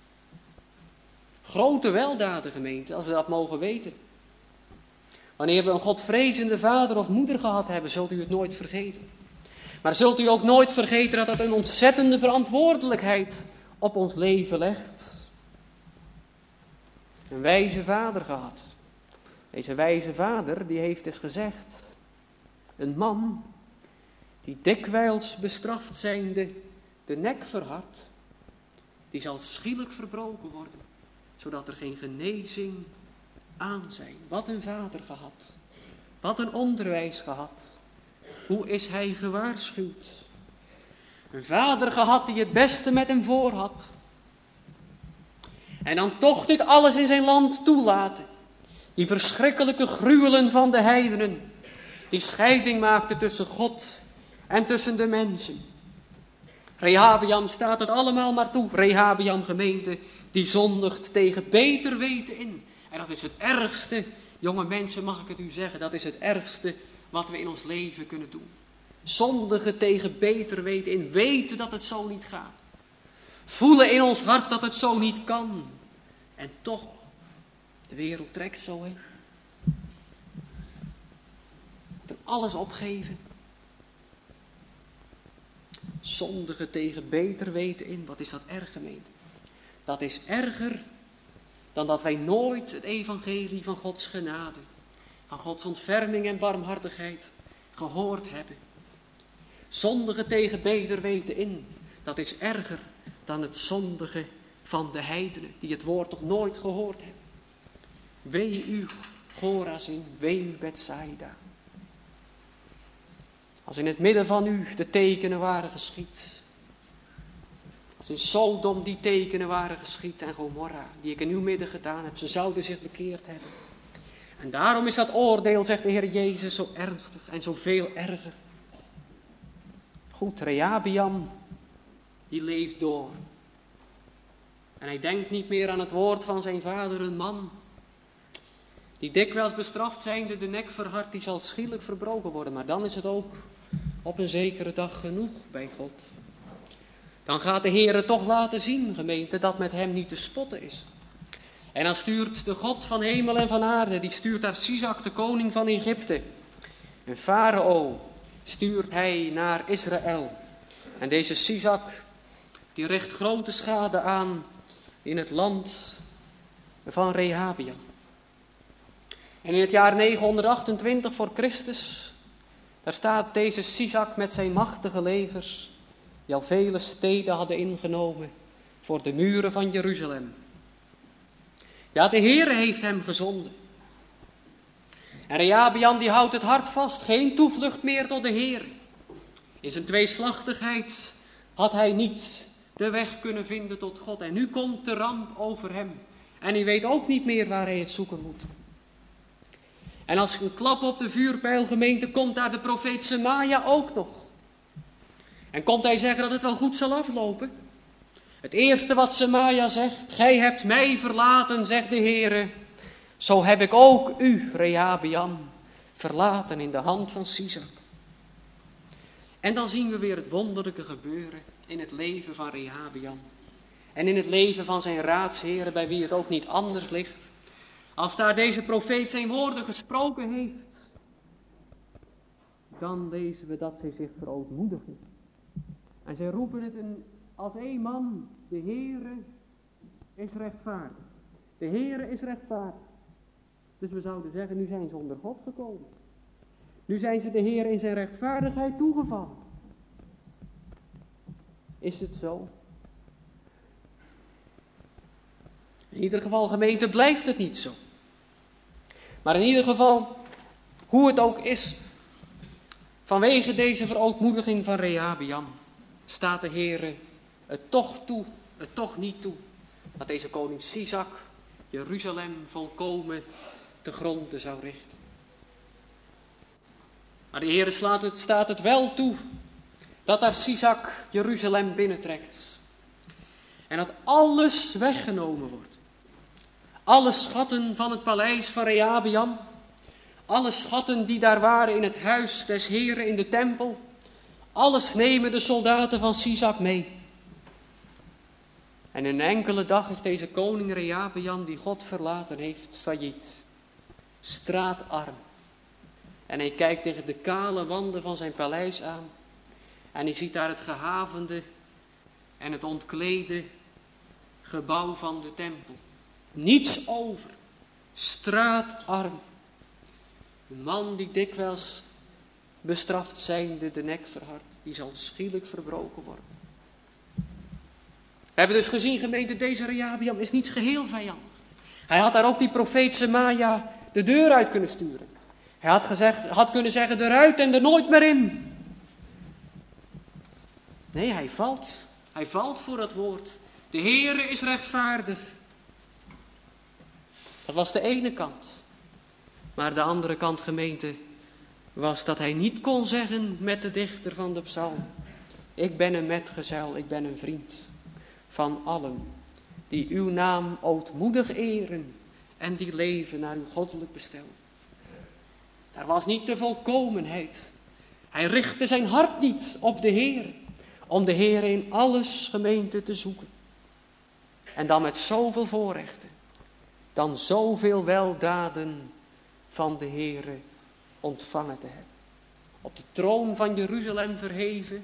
Grote weldaden, gemeente, als we dat mogen weten. Wanneer we een godvrezende vader of moeder gehad hebben, zult u het nooit vergeten. Maar zult u ook nooit vergeten dat dat een ontzettende verantwoordelijkheid op ons leven legt. Een wijze vader gehad. Deze wijze vader, die heeft eens gezegd, een man die dikwijls bestraft zijnde de nek verhardt, die zal schielijk verbroken worden, zodat er geen genezing aan zijn. Wat een vader gehad. Wat een onderwijs gehad. Hoe is hij gewaarschuwd? Een vader gehad die het beste met hem voor had. En dan toch dit alles in zijn land toelaten. Die verschrikkelijke gruwelen van de heidenen. Die scheiding maakte tussen God en tussen de mensen. Rehabeam staat het allemaal maar toe. Rehabeam, gemeente, die zondigt tegen beter weten in. En dat is het ergste, jonge mensen, mag ik het u zeggen, dat is het ergste wat we in ons leven kunnen doen. Zondigen tegen beter weten in, weten dat het zo niet gaat. Voelen in ons hart dat het zo niet kan. En toch, de wereld trekt zo, hè. Er alles opgeven. Zondigen tegen beter weten in, wat is dat erg, gemeente? Dat is erger dan dat wij nooit het evangelie van Gods genade, van Gods ontferming en barmhartigheid gehoord hebben. Zondigen tegen beter weten in, dat is erger dan het zondigen van de heidenen, die het woord toch nooit gehoord hebben. Wee u, Chorazin, wee u, Bethsaida. Als in het midden van u de tekenen waren geschied. Als in Sodom die tekenen waren geschied en Gomorra, die ik in uw midden gedaan heb, ze zouden zich bekeerd hebben. En daarom is dat oordeel, zegt de Heer Jezus, zo ernstig en zo veel erger. Goed, Rehabeam, die leeft door. En hij denkt niet meer aan het woord van zijn vader, een man die dikwijls bestraft zijnde de nek verhardt, die zal schielijk verbroken worden. Maar dan is het ook op een zekere dag genoeg bij God. Dan gaat de Heer het toch laten zien, gemeente, dat met hem niet te spotten is. En dan stuurt de God van hemel en van aarde, die stuurt daar Sisak, de koning van Egypte. En Farao stuurt hij naar Israël En deze Sisak, die richt grote schade aan in het land van Rehabiam. En in het jaar negenhonderdachtentwintig voor Christus, daar staat deze Sisak met zijn machtige levers, die al vele steden hadden ingenomen, voor de muren van Jeruzalem. Ja, de Heere heeft hem gezonden. En Rehabiam die houdt het hart vast, geen toevlucht meer tot de Heere. In zijn tweeslachtigheid had hij niet de weg kunnen vinden tot God. En nu komt de ramp over hem. En hij weet ook niet meer waar hij het zoeken moet. En als een klap op de vuurpijlgemeente komt daar de profeet Semaja ook nog. En komt hij zeggen dat het wel goed zal aflopen? Het eerste wat Semaja zegt, gij hebt mij verlaten, zegt de Heere. Zo heb ik ook u, Rehabiam, verlaten in de hand van Sisak. En dan zien we weer het wonderlijke gebeuren in het leven van Rehabiam. En in het leven van zijn raadsheren, bij wie het ook niet anders ligt. Als daar deze profeet zijn woorden gesproken heeft, dan lezen we dat zij zich verootmoedigen. En zij roepen het een, als één man, de Heere is rechtvaardig. De Heere is rechtvaardig. Dus we zouden zeggen, nu zijn ze onder God gekomen. Nu zijn ze de Heere in zijn rechtvaardigheid toegevallen. Is het zo? In ieder geval, gemeente, blijft het niet zo. Maar in ieder geval, hoe het ook is, vanwege deze verootmoediging van Rehabiam, staat de Heere het toch toe, het toch niet toe, dat deze koning Sisak Jeruzalem volkomen te gronden zou richten. Maar de Heere slaat het, staat het wel toe, dat daar Sisak Jeruzalem binnentrekt. En dat alles weggenomen wordt. Alle schatten van het paleis van Rehabiam, alle schatten die daar waren in het huis des Heren in de tempel, alles nemen de soldaten van Sisak mee. En in een enkele dag is deze koning Rehabiam, die God verlaten heeft, failliet, straatarm. En hij kijkt tegen de kale wanden van zijn paleis aan en hij ziet daar het gehavende en het ontklede gebouw van de tempel. Niets over, straatarm. Een man die dikwijls bestraft zijnde de nek verhardt, die zal schielijk verbroken worden. We hebben dus gezien, gemeente, deze Rehabiam is niet geheel vijandig. Hij had daar ook die profeet Semaja de deur uit kunnen sturen. Hij had, gezegd, had kunnen zeggen, eruit en er nooit meer in. Nee, hij valt. Hij valt voor dat woord. De Heere is rechtvaardig. Dat was de ene kant. Maar de andere kant, gemeente, was dat hij niet kon zeggen met de dichter van de psalm: ik ben een metgezel, ik ben een vriend van allen die uw naam ootmoedig eren en die leven naar uw goddelijk bestel. Er was niet de volkomenheid. Hij richtte zijn hart niet op de Heer, om de Heer in alles, gemeente, te zoeken. En dan met zoveel voorrechten, dan zoveel weldaden van de Heere ontvangen te hebben. Op de troon van Jeruzalem verheven,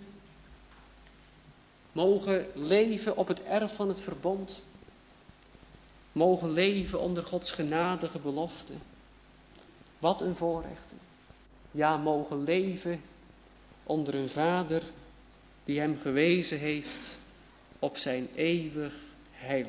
mogen leven op het erf van het verbond, mogen leven onder Gods genadige belofte. Wat een voorrechten. Ja, mogen leven onder een vader die hem gewezen heeft op zijn eeuwig heil.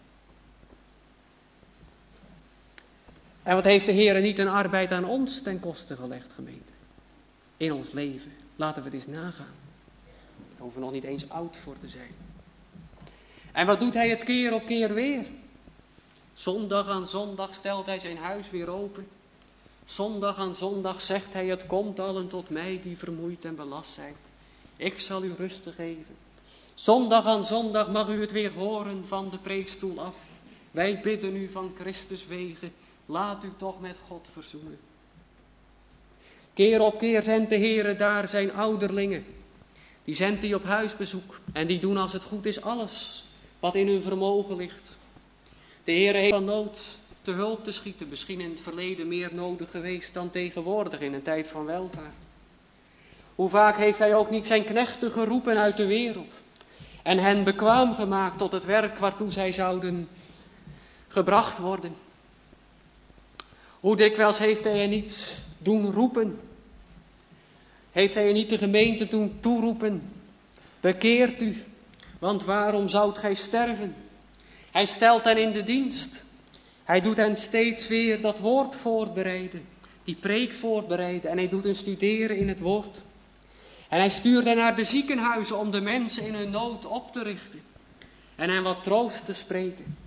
En wat heeft de Heer niet een arbeid aan ons ten koste gelegd, gemeente? In ons leven. Laten we dit eens nagaan. Daar hoeven we nog niet eens oud voor te zijn. En wat doet hij het keer op keer weer? Zondag aan zondag stelt hij zijn huis weer open. Zondag aan zondag zegt hij: het komt allen tot mij die vermoeid en belast zijn. Ik zal u rust geven. Zondag aan zondag mag u het weer horen van de preekstoel af. Wij bidden u van Christus wegen. Laat u toch met God verzoenen. Keer op keer zendt de Heere daar zijn ouderlingen. Die zendt hij op huisbezoek. En die doen als het goed is alles wat in hun vermogen ligt. De Heere heeft van nood te hulp te schieten. Misschien in het verleden meer nodig geweest dan tegenwoordig in een tijd van welvaart. Hoe vaak heeft hij ook niet zijn knechten geroepen uit de wereld en hen bekwaam gemaakt tot het werk waartoe zij zouden gebracht worden. Hoe dikwijls heeft hij er niet doen roepen? Heeft hij er niet de gemeente doen toeroepen? Bekeert u, want waarom zoudt gij sterven? Hij stelt hen in de dienst. Hij doet hen steeds weer dat woord voorbereiden, die preek voorbereiden en hij doet hen studeren in het woord. En hij stuurt hen naar de ziekenhuizen om de mensen in hun nood op te richten en hen wat troost te spreken.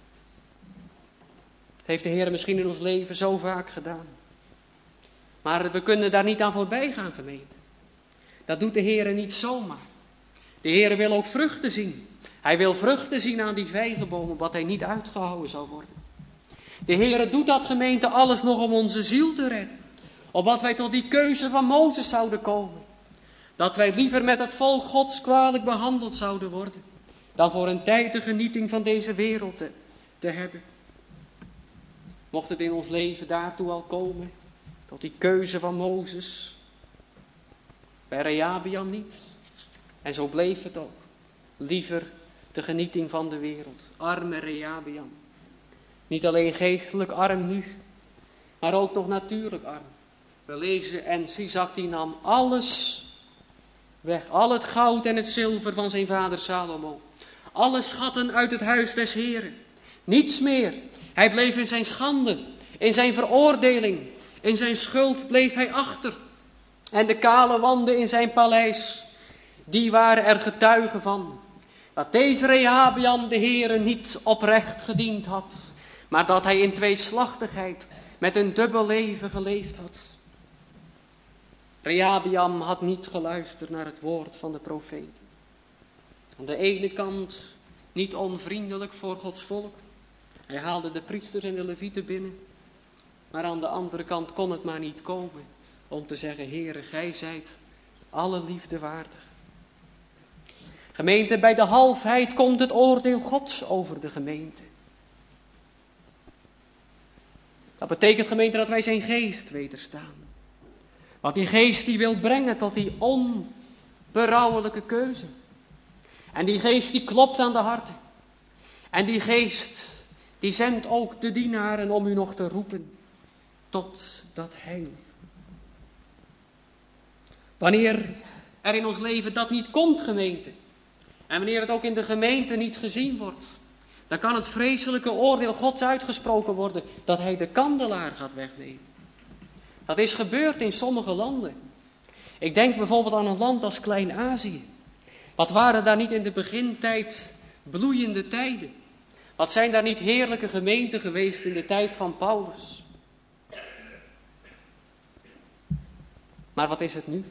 Dat heeft de Heer misschien in ons leven zo vaak gedaan. Maar we kunnen daar niet aan voorbij gaan, gemeente. Dat doet de Heer niet zomaar. De Heer wil ook vruchten zien. Hij wil vruchten zien aan die vijgenboom, opdat hij niet uitgehouwen zou worden. De Heer doet dat, gemeente, alles nog om onze ziel te redden. Opdat wij tot die keuze van Mozes zouden komen. Dat wij liever met het volk Gods kwalijk behandeld zouden worden, dan voor een tijd de genieting van deze wereld te, te hebben. Mocht het in ons leven daartoe al komen, tot die keuze van Mozes. Bij Rehabeam niet. En zo bleef het ook. Liever de genieting van de wereld. Arme Rehabeam. Niet alleen geestelijk arm nu, maar ook nog natuurlijk arm. We lezen, en Sisak die nam alles weg. Al het goud en het zilver van zijn vader Salomo. Alle schatten uit het huis des Heren. Niets meer. Hij bleef in zijn schande, in zijn veroordeling, in zijn schuld bleef hij achter. En de kale wanden in zijn paleis, die waren er getuigen van. Dat deze Rehabeam de Heere niet oprecht gediend had, maar dat hij in tweeslachtigheid met een dubbel leven geleefd had. Rehabeam had niet geluisterd naar het woord van de profeet. Aan de ene kant niet onvriendelijk voor Gods volk. Hij haalde de priesters en de levieten binnen. Maar aan de andere kant kon het maar niet komen om te zeggen, Heere, gij zijt alle liefde waardig. Gemeente, bij de halfheid komt het oordeel Gods over de gemeente. Dat betekent, gemeente, dat wij zijn geest wederstaan. Want die geest die wil brengen tot die onberouwelijke keuze. En die geest die klopt aan de harten. En die geest die zendt ook de dienaren om u nog te roepen tot dat heil. Wanneer er in ons leven dat niet komt, gemeente, en wanneer het ook in de gemeente niet gezien wordt, dan kan het vreselijke oordeel Gods uitgesproken worden dat hij de kandelaar gaat wegnemen. Dat is gebeurd in sommige landen. Ik denk bijvoorbeeld aan een land als Klein-Azië. Wat waren daar niet in de begintijd bloeiende tijden? Wat zijn daar niet heerlijke gemeenten geweest in de tijd van Paulus? Maar wat is het nu?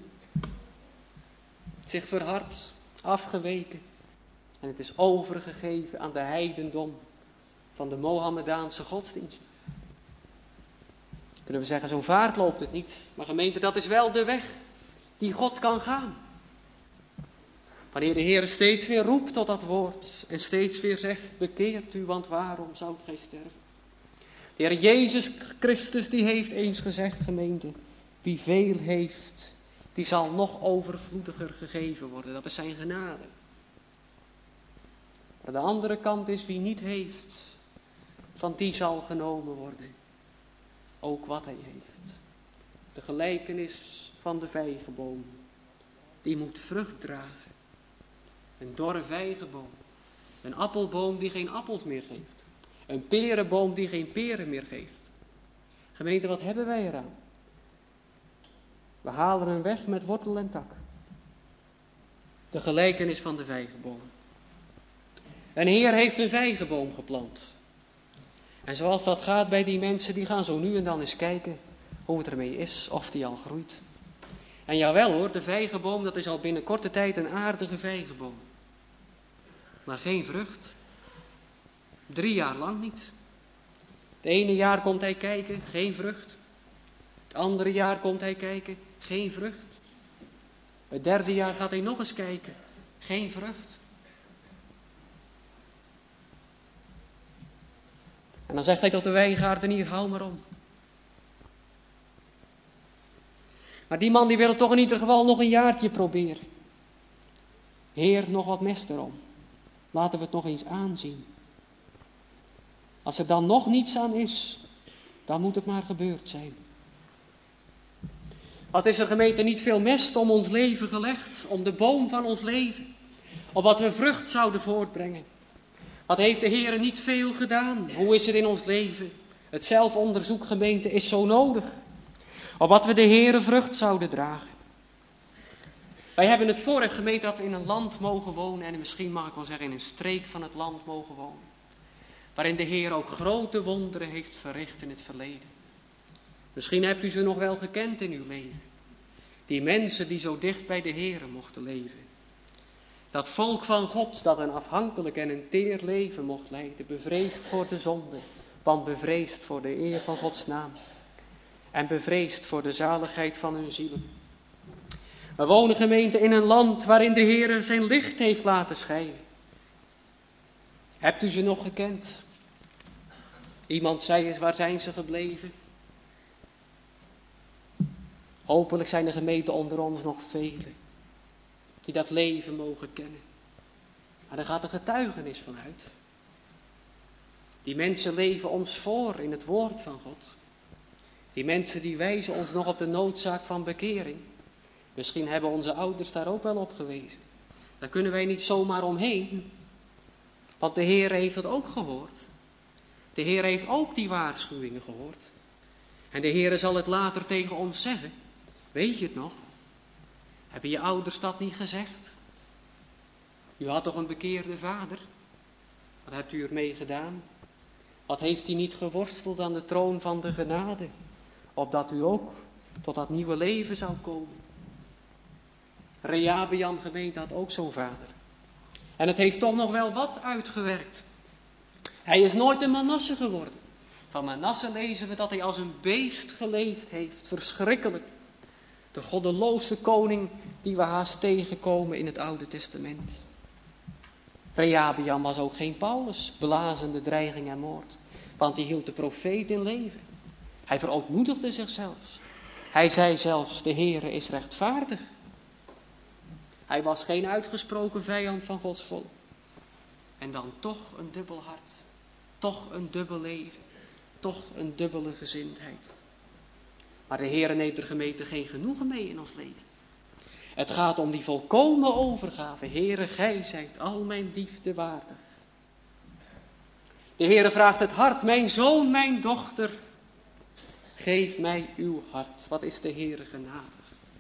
Zich verhard, afgeweken. En het is overgegeven aan de heidendom van de Mohammedaanse godsdienst. Kunnen we zeggen, zo vaart loopt het niet. Maar gemeente, dat is wel de weg die God kan gaan. Wanneer de Heer steeds weer roept tot dat woord en steeds weer zegt, bekeert u, want waarom zoudt gij sterven? De Heer Jezus Christus die heeft eens gezegd, gemeente, wie veel heeft, die zal nog overvloediger gegeven worden. Dat is zijn genade. Maar de andere kant is, wie niet heeft, van die zal genomen worden. Ook wat hij heeft. De gelijkenis van de vijgenboom, die moet vrucht dragen. Een dorre vijgenboom. Een appelboom die geen appels meer geeft. Een perenboom die geen peren meer geeft. Gemeente, wat hebben wij eraan? We halen hem weg met wortel en tak. De gelijkenis van de vijgenboom. Een Heer heeft een vijgenboom geplant. En zoals dat gaat bij die mensen, die gaan zo nu en dan eens kijken hoe het ermee is, of die al groeit. En jawel hoor, de vijgenboom, dat is al binnen korte tijd een aardige vijgenboom. Maar geen vrucht. Drie jaar lang niet. Het ene jaar komt hij kijken, geen vrucht. Het andere jaar komt hij kijken, geen vrucht. Het derde jaar gaat hij nog eens kijken, geen vrucht. En dan zegt hij tot de wijngaardenier, hou maar om. Maar die man die wil het toch in ieder geval nog een jaartje proberen. Heer, nog wat mest erom. Laten we het nog eens aanzien. Als er dan nog niets aan is, dan moet het maar gebeurd zijn. Wat is er, gemeente, niet veel mest om ons leven gelegd, om de boom van ons leven, opdat we vrucht zouden voortbrengen. Wat heeft de Heer niet veel gedaan? Hoe is het in ons leven? Het zelfonderzoek, gemeente, is zo nodig, opdat we de Heer vrucht zouden dragen. Wij hebben het voorrecht, gemeente, dat we in een land mogen wonen, en misschien mag ik wel zeggen in een streek van het land mogen wonen, waarin de Heer ook grote wonderen heeft verricht in het verleden. Misschien hebt u ze nog wel gekend in uw leven. Die mensen die zo dicht bij de Heer mochten leven. Dat volk van God dat een afhankelijk en een teer leven mocht leiden. Bevreesd voor de zonde, want bevreesd voor de eer van Gods naam. En bevreesd voor de zaligheid van hun zielen. We wonen, gemeente, in een land waarin de Heer zijn licht heeft laten schijnen. Hebt u ze nog gekend? Iemand zei eens, waar zijn ze gebleven? Hopelijk zijn er gemeenten onder ons nog velen die dat leven mogen kennen. Maar daar gaat een getuigenis van uit. Die mensen leven ons voor in het woord van God. Die mensen die wijzen ons nog op de noodzaak van bekering. Misschien hebben onze ouders daar ook wel op gewezen. Daar kunnen wij niet zomaar omheen. Want de Heer heeft dat ook gehoord. De Heer heeft ook die waarschuwingen gehoord. En de Heer zal het later tegen ons zeggen. Weet je het nog? Hebben je ouders dat niet gezegd? U had toch een bekeerde vader? Wat hebt u ermee gedaan? Wat heeft hij niet geworsteld aan de troon van de genade? Opdat u ook tot dat nieuwe leven zou komen. Rehabeam, gemeente, had ook zo'n vader. En het heeft toch nog wel wat uitgewerkt. Hij is nooit een Manasse geworden. Van Manasse lezen we dat hij als een beest geleefd heeft. Verschrikkelijk. De goddeloosste koning die we haast tegenkomen in het Oude Testament. Rehabeam was ook geen Paulus, belazende dreiging en moord. Want hij hield de profeet in leven. Hij verootmoedigde zichzelf. Hij zei zelfs, de Heere is rechtvaardig. Hij was geen uitgesproken vijand van Gods volk. En dan toch een dubbel hart. Toch een dubbel leven. Toch een dubbele gezindheid. Maar de Heere neemt er, gemeente, geen genoegen mee in ons leven. Het gaat om die volkomen overgave. Heere, gij zijt al mijn liefde waardig. De Heere vraagt het hart, mijn zoon, mijn dochter, geef mij uw hart. Wat is de Heere genadig.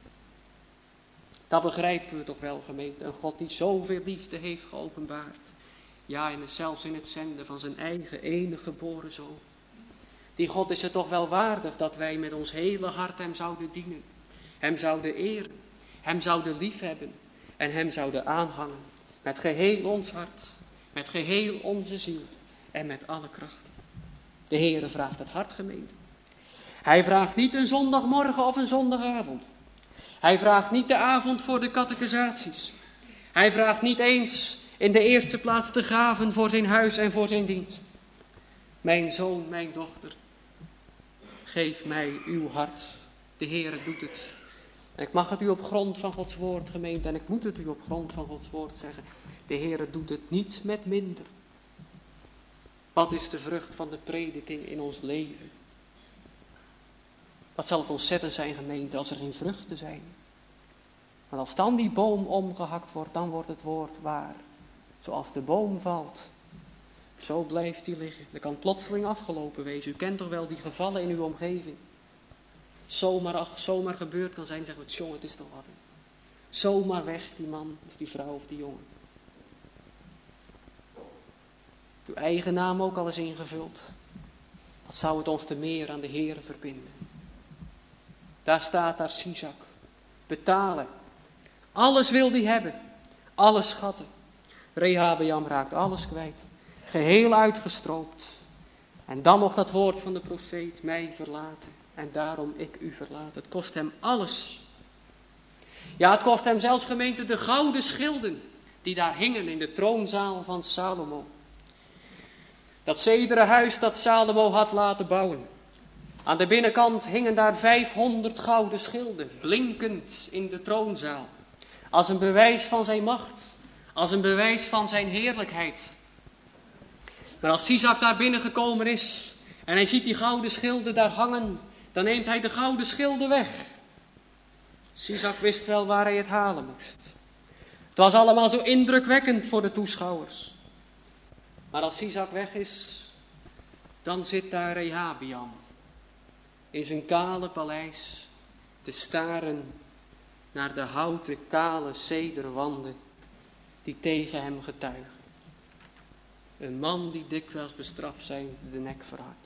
Dat begrijpen we toch wel, gemeente. Een God die zoveel liefde heeft geopenbaard. Ja, en zelfs in het zenden van zijn eigen enige geboren zoon. Die God is het toch wel waardig dat wij met ons hele hart hem zouden dienen. Hem zouden eren. Hem zouden liefhebben. En hem zouden aanhangen. Met geheel ons hart. Met geheel onze ziel. En met alle kracht. De Heere vraagt het hart, gemeente. Hij vraagt niet een zondagmorgen of een zondagavond. Hij vraagt niet de avond voor de catechisaties. Hij vraagt niet eens in de eerste plaats de gaven voor zijn huis en voor zijn dienst. Mijn zoon, mijn dochter, geef mij uw hart. De Heere doet het. En ik mag het u op grond van Gods woord, gemeente, en ik moet het u op grond van Gods woord zeggen. De Heere doet het niet met minder. Wat is de vrucht van de prediking in ons leven? Wat zal het ontzettend zijn, gemeente, als er geen vruchten zijn. Want als dan die boom omgehakt wordt, dan wordt het woord waar. Zoals de boom valt, zo blijft die liggen. Dat kan plotseling afgelopen wezen. U kent toch wel die gevallen in uw omgeving. Zomaar, ach, zomaar gebeurd kan zijn, zeggen we, jongen, het is toch wat. Zomaar weg, die man, of die vrouw, of die jongen. Uw eigen naam ook al eens ingevuld. Wat zou het ons te meer aan de Heere verbinden? Daar staat daar Sisak. Betalen. Alles wil hij hebben. Alle schatten. Rehabeam raakt alles kwijt. Geheel uitgestroopt. En dan mocht dat woord van de profeet mij verlaten. En daarom ik u verlaat. Het kost hem alles. Ja, het kost hem zelfs, gemeente, de gouden schilden. Die daar hingen in de troonzaal van Salomo. Dat zedere huis dat Salomo had laten bouwen. Aan de binnenkant hingen daar vijfhonderd gouden schilden, blinkend in de troonzaal. Als een bewijs van zijn macht, als een bewijs van zijn heerlijkheid. Maar als Sisak daar binnengekomen is en hij ziet die gouden schilden daar hangen, dan neemt hij de gouden schilden weg. Sisak wist wel waar hij het halen moest. Het was allemaal zo indrukwekkend voor de toeschouwers. Maar als Sisak weg is, dan zit daar Rehabeam in zijn kale paleis te staren naar de houten kale cederwanden die tegen hem getuigen. Een man die dikwijls bestraft zijn de nek verhardt.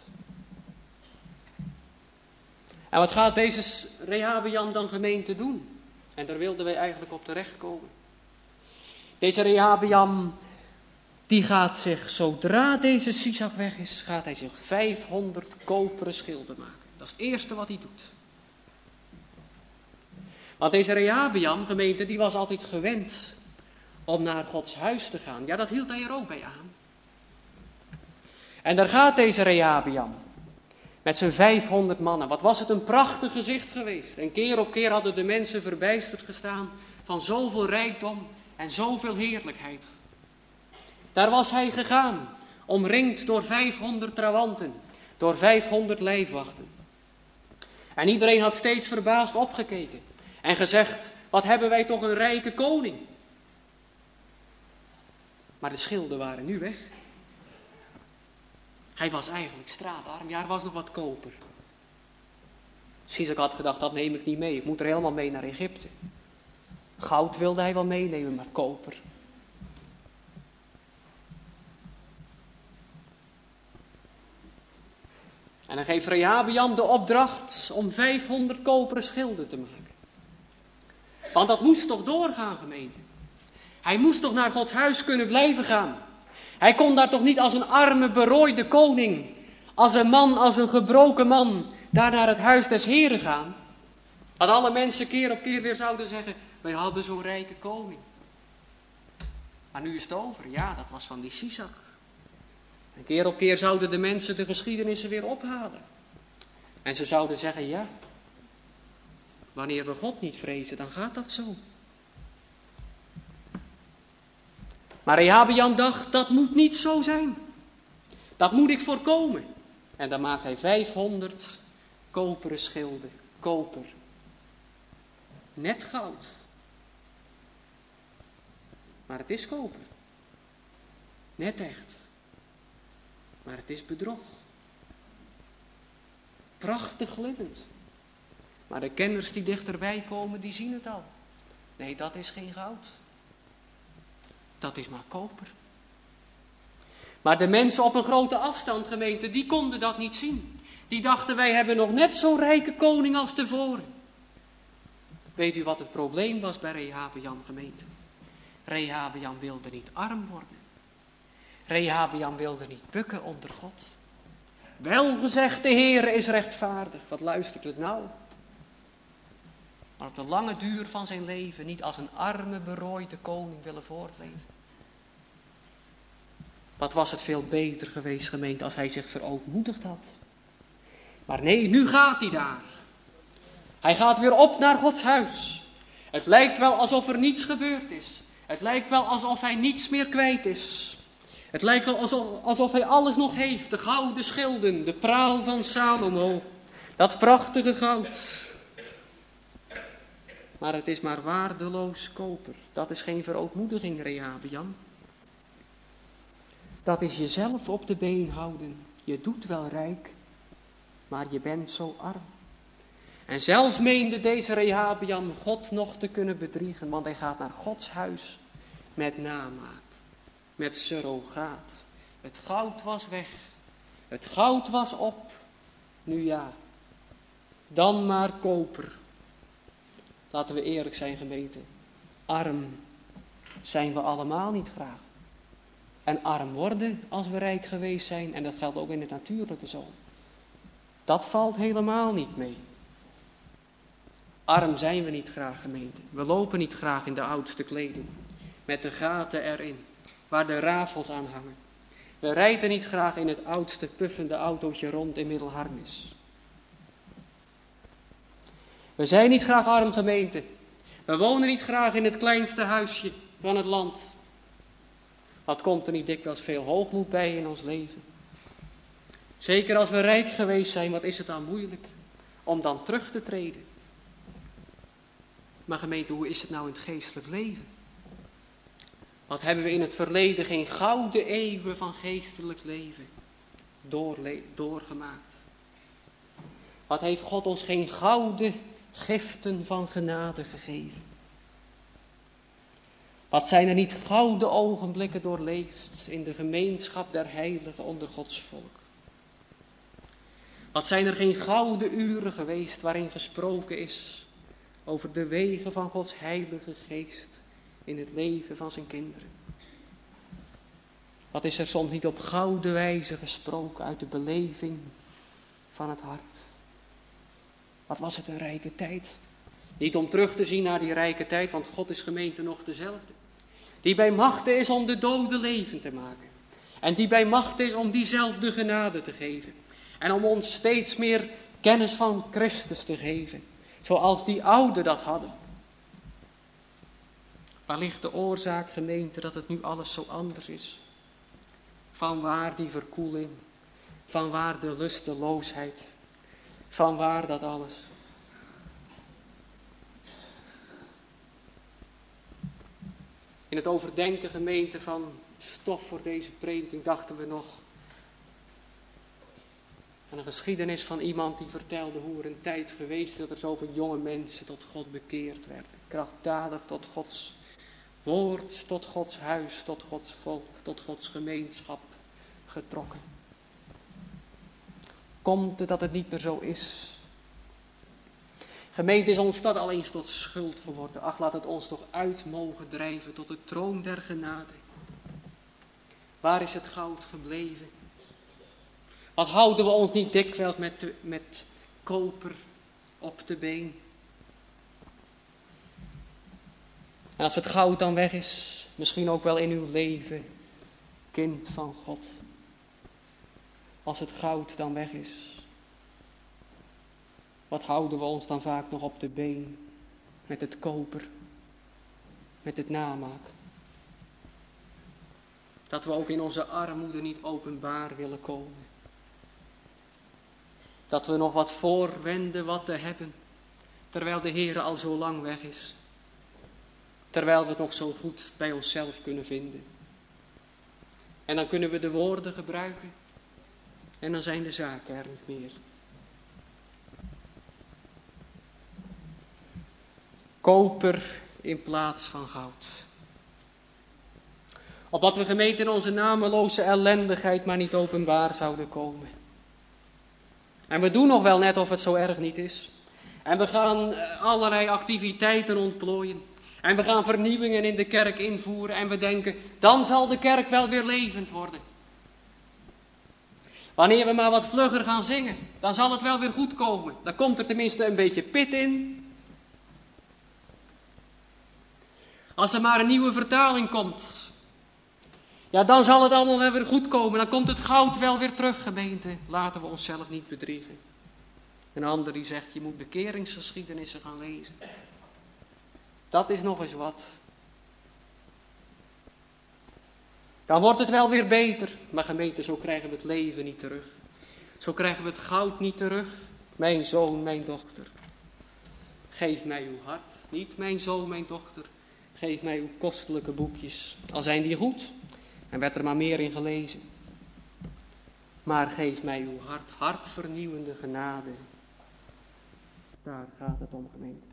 En wat gaat deze Rehabeam dan gemeente doen? En daar wilden wij eigenlijk op terechtkomen. Deze Rehabeam, die gaat zich, zodra deze Sisak weg is, gaat hij zich vijfhonderd koperen schilden maken. Dat is het eerste wat hij doet. Want deze Rehabeam, gemeente, die was altijd gewend om naar Gods huis te gaan. Ja, dat hield hij er ook bij aan. En daar gaat deze Rehabeam met zijn vijfhonderd mannen. Wat was het een prachtig gezicht geweest. En keer op keer hadden de mensen verbijsterd gestaan van zoveel rijkdom en zoveel heerlijkheid. Daar was hij gegaan, omringd door vijfhonderd trawanten, door vijfhonderd lijfwachten. En iedereen had steeds verbaasd opgekeken en gezegd, wat hebben wij toch een rijke koning. Maar de schilden waren nu weg. Hij was eigenlijk straatarm, ja, er was nog wat koper. Sisak had gedacht, dat neem ik niet mee, ik moet er helemaal mee naar Egypte. Goud wilde hij wel meenemen, maar koper. En dan geeft Rehabeam de opdracht om vijfhonderd koperen schilden te maken. Want dat moest toch doorgaan, gemeente. Hij moest toch naar Gods huis kunnen blijven gaan. Hij kon daar toch niet als een arme, berooide koning, als een man, als een gebroken man, daar naar het huis des Heren gaan. Dat alle mensen keer op keer weer zouden zeggen, wij hadden zo'n rijke koning. Maar nu is het over. Ja, dat was van die Sisak. En keer op keer zouden de mensen de geschiedenissen weer ophalen. En ze zouden zeggen, ja, wanneer we God niet vrezen, dan gaat dat zo. Maar Rehabeam dacht, dat moet niet zo zijn. Dat moet ik voorkomen. En dan maakt hij vijfhonderd koperen schilden, koper. Net goud. Maar het is koper. Net echt. Maar het is bedrog. Prachtig glimmend. Maar de kenners die dichterbij komen, die zien het al. Nee, dat is geen goud. Dat is maar koper. Maar de mensen op een grote afstand, gemeente, die konden dat niet zien. Die dachten, wij hebben nog net zo'n rijke koning als tevoren. Weet u wat het probleem was bij Rehabeam, gemeente? Rehabeam wilde niet arm worden. Rehabeam wilde niet bukken onder God. Wel gezegd, de Heere is rechtvaardig. Wat luistert het nou? Maar op de lange duur van zijn leven niet als een arme, berooide koning willen voortleven. Wat was het veel beter geweest, gemeente, als hij zich verootmoedigd had. Maar nee, nu gaat hij daar. Hij gaat weer op naar Gods huis. Het lijkt wel alsof er niets gebeurd is. Het lijkt wel alsof hij niets meer kwijt is. Het lijkt wel alsof, alsof hij alles nog heeft. De gouden schilden, de praal van Salomo. Dat prachtige goud. Maar het is maar waardeloos koper. Dat is geen verootmoediging, Rehabeam. Dat is jezelf op de been houden. Je doet wel rijk, maar je bent zo arm. En zelfs meende deze Rehabeam God nog te kunnen bedriegen, want hij gaat naar Gods huis met namaak, met surrogaat. Het goud was weg, het goud was op, nu ja, dan maar koper. Laten we eerlijk zijn, gemeente, arm zijn we allemaal niet graag. En arm worden als we rijk geweest zijn, en dat geldt ook in het natuurlijke zo. Dat valt helemaal niet mee. Arm zijn we niet graag, gemeente. We lopen niet graag in de oudste kleding, met de gaten erin, waar de rafels aan hangen. We rijden niet graag in het oudste puffende autootje rond in middelharnis. We zijn niet graag arm, gemeente. We wonen niet graag in het kleinste huisje van het land. Wat komt er niet dikwijls veel hoogmoed bij in ons leven? Zeker als we rijk geweest zijn, wat is het dan moeilijk om dan terug te treden? Maar gemeente, hoe is het nou in het geestelijk leven? Wat hebben we in het verleden geen gouden eeuwen van geestelijk leven doorle- doorgemaakt? Wat heeft God ons geen gouden giften van genade gegeven? Wat zijn er niet gouden ogenblikken doorleefd in de gemeenschap der heiligen onder Gods volk? Wat zijn er geen gouden uren geweest waarin gesproken is over de wegen van Gods heilige geest in het leven van zijn kinderen? Wat is er soms niet op gouden wijze gesproken uit de beleving van het hart? Wat was het een rijke tijd? Niet om terug te zien naar die rijke tijd, want God is gemeente nog dezelfde. Die bij machte is om de doden levend te maken. En die bij machte is om diezelfde genade te geven. En om ons steeds meer kennis van Christus te geven. Zoals die ouden dat hadden. Waar ligt de oorzaak, gemeente, dat het nu alles zo anders is? Vanwaar die verkoeling? Vanwaar de lusteloosheid? Vanwaar dat alles? In het overdenken, gemeente, van stof voor deze prediking dachten we nog aan een geschiedenis van iemand die vertelde hoe er een tijd geweest is dat er zoveel jonge mensen tot God bekeerd werden. Krachtdadig tot Gods woord, tot Gods huis, tot Gods volk, tot Gods gemeenschap getrokken. Komt het dat het niet meer zo is? Gemeente, is ons dat al eens tot schuld geworden. Ach, laat het ons toch uit mogen drijven tot de troon der genade. Waar is het goud gebleven? Wat houden we ons niet dikwijls met, de, met koper op de been? En als het goud dan weg is, misschien ook wel in uw leven, kind van God. Als het goud dan weg is, wat houden we ons dan vaak nog op de been met het koper, met het namaak? Dat we ook in onze armoede niet openbaar willen komen. Dat we nog wat voorwenden wat te hebben, terwijl de Heere al zo lang weg is. Terwijl we het nog zo goed bij onszelf kunnen vinden. En dan kunnen we de woorden gebruiken en dan zijn de zaken er niet meer. Koper in plaats van goud. Opdat we gemeente in onze nameloze ellendigheid maar niet openbaar zouden komen. En we doen nog wel net of het zo erg niet is. En we gaan allerlei activiteiten ontplooien. En we gaan vernieuwingen in de kerk invoeren. En we denken, dan zal de kerk wel weer levend worden. Wanneer we maar wat vlugger gaan zingen, dan zal het wel weer goed komen. Dan komt er tenminste een beetje pit in. Als er maar een nieuwe vertaling komt, ja, dan zal het allemaal wel weer goed komen. Dan komt het goud wel weer terug, gemeente. Laten we onszelf niet bedriegen. Een ander die zegt, je moet bekeringsgeschiedenissen gaan lezen. Dat is nog eens wat. Dan wordt het wel weer beter. Maar gemeente, zo krijgen we het leven niet terug. Zo krijgen we het goud niet terug. Mijn zoon, mijn dochter. Geef mij uw hart. Niet mijn zoon, mijn dochter. Geef mij uw kostelijke boekjes. Al zijn die goed. En werd er maar meer in gelezen. Maar geef mij uw hart. Hartvernieuwende genade. Daar gaat het om, gemeente.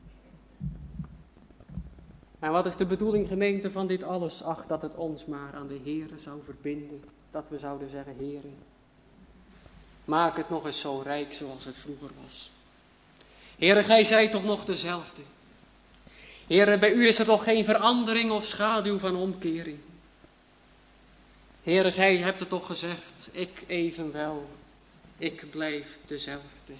En wat is de bedoeling, gemeente, van dit alles? Ach, dat het ons maar aan de Heere zou verbinden. Dat we zouden zeggen, Heere, maak het nog eens zo rijk zoals het vroeger was. Heere, gij zijt toch nog dezelfde. Heere, bij u is er toch geen verandering of schaduw van omkering. Heere, gij hebt het toch gezegd, ik evenwel, ik blijf dezelfde.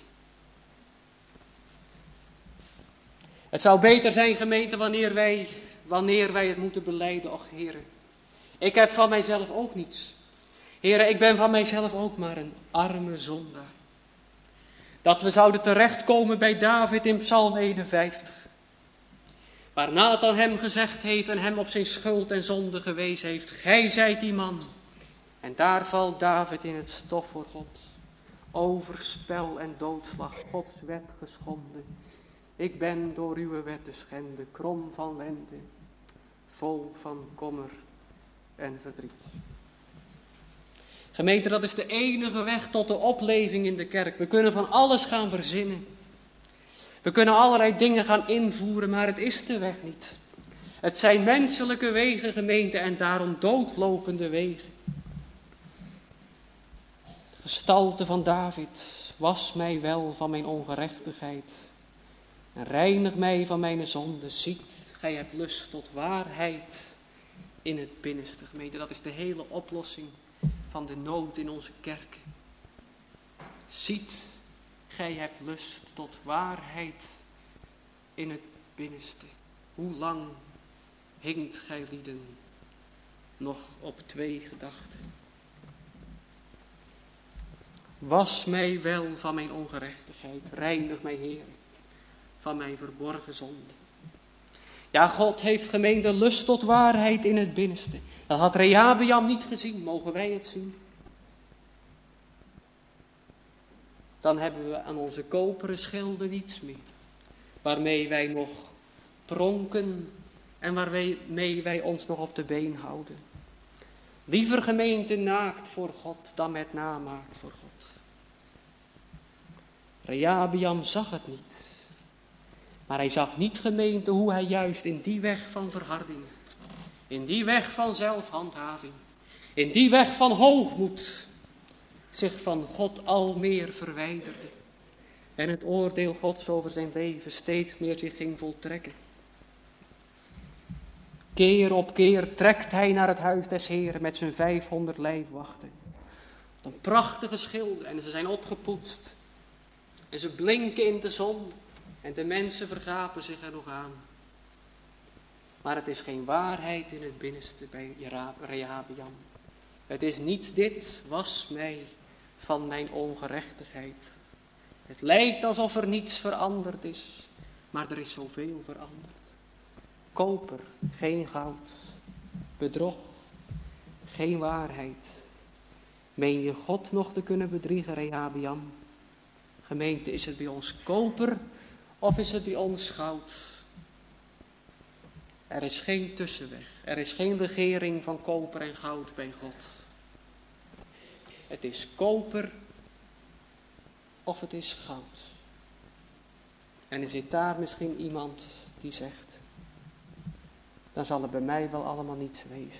Het zou beter zijn, gemeente, wanneer wij, wanneer wij het moeten belijden. Och, Heere, ik heb van mijzelf ook niets. Heere, ik ben van mijzelf ook maar een arme zondaar. Dat we zouden terechtkomen bij David in Psalm eenenvijftig. Waar Nathan hem gezegd heeft en hem op zijn schuld en zonde gewezen heeft. Gij zijt die man. En daar valt David in het stof voor God. Overspel en doodslag, Gods wet geschonden. Ik ben door uw wet te schenden, krom van wende, vol van kommer en verdriet. Gemeente, dat is de enige weg tot de opleving in de kerk. We kunnen van alles gaan verzinnen. We kunnen allerlei dingen gaan invoeren, maar het is de weg niet. Het zijn menselijke wegen, gemeente, en daarom doodlopende wegen. De gestalte van David, was mij wel van mijn ongerechtigheid. En reinig mij van mijn zonde. Ziet, gij hebt lust tot waarheid in het binnenste, gemeente. Dat is de hele oplossing van de nood in onze kerken. Ziet, gij hebt lust tot waarheid in het binnenste. Hoe lang hinkt gij lieden nog op twee gedachten? Was mij wel van mijn ongerechtigheid, reinig mij, Heer, van mijn verborgen zonde. Ja, God heeft, gemeente, lust tot waarheid in het binnenste. Dat had Rehabeam niet gezien, mogen wij het zien? Dan hebben we aan onze koperen schilden niets meer, waarmee wij nog pronken en waarmee wij ons nog op de been houden. Liever, gemeente, naakt voor God dan met namaak voor God. Rehabeam zag het niet. Maar hij zag niet, gemeente, hoe hij juist in die weg van verharding, in die weg van zelfhandhaving, in die weg van hoogmoed, zich van God al meer verwijderde. En het oordeel Gods over zijn leven steeds meer zich ging voltrekken. Keer op keer trekt hij naar het huis des Heren met zijn vijfhonderd lijfwachten. Een prachtige schilden en ze zijn opgepoetst. En ze blinken in de zon. En de mensen vergapen zich er nog aan. Maar het is geen waarheid in het binnenste bij Rehabeam. Het is niet dit, was mij van mijn ongerechtigheid. Het lijkt alsof er niets veranderd is. Maar er is zoveel veranderd. Koper, geen goud. Bedrog, geen waarheid. Meen je God nog te kunnen bedriegen, Rehabeam? Gemeente, is het bij ons koper of is het bij ons goud? Er is geen tussenweg. Er is geen regering van koper en goud bij God. Het is koper of het is goud. En er zit daar misschien iemand die zegt, dan zal het bij mij wel allemaal niets wezen.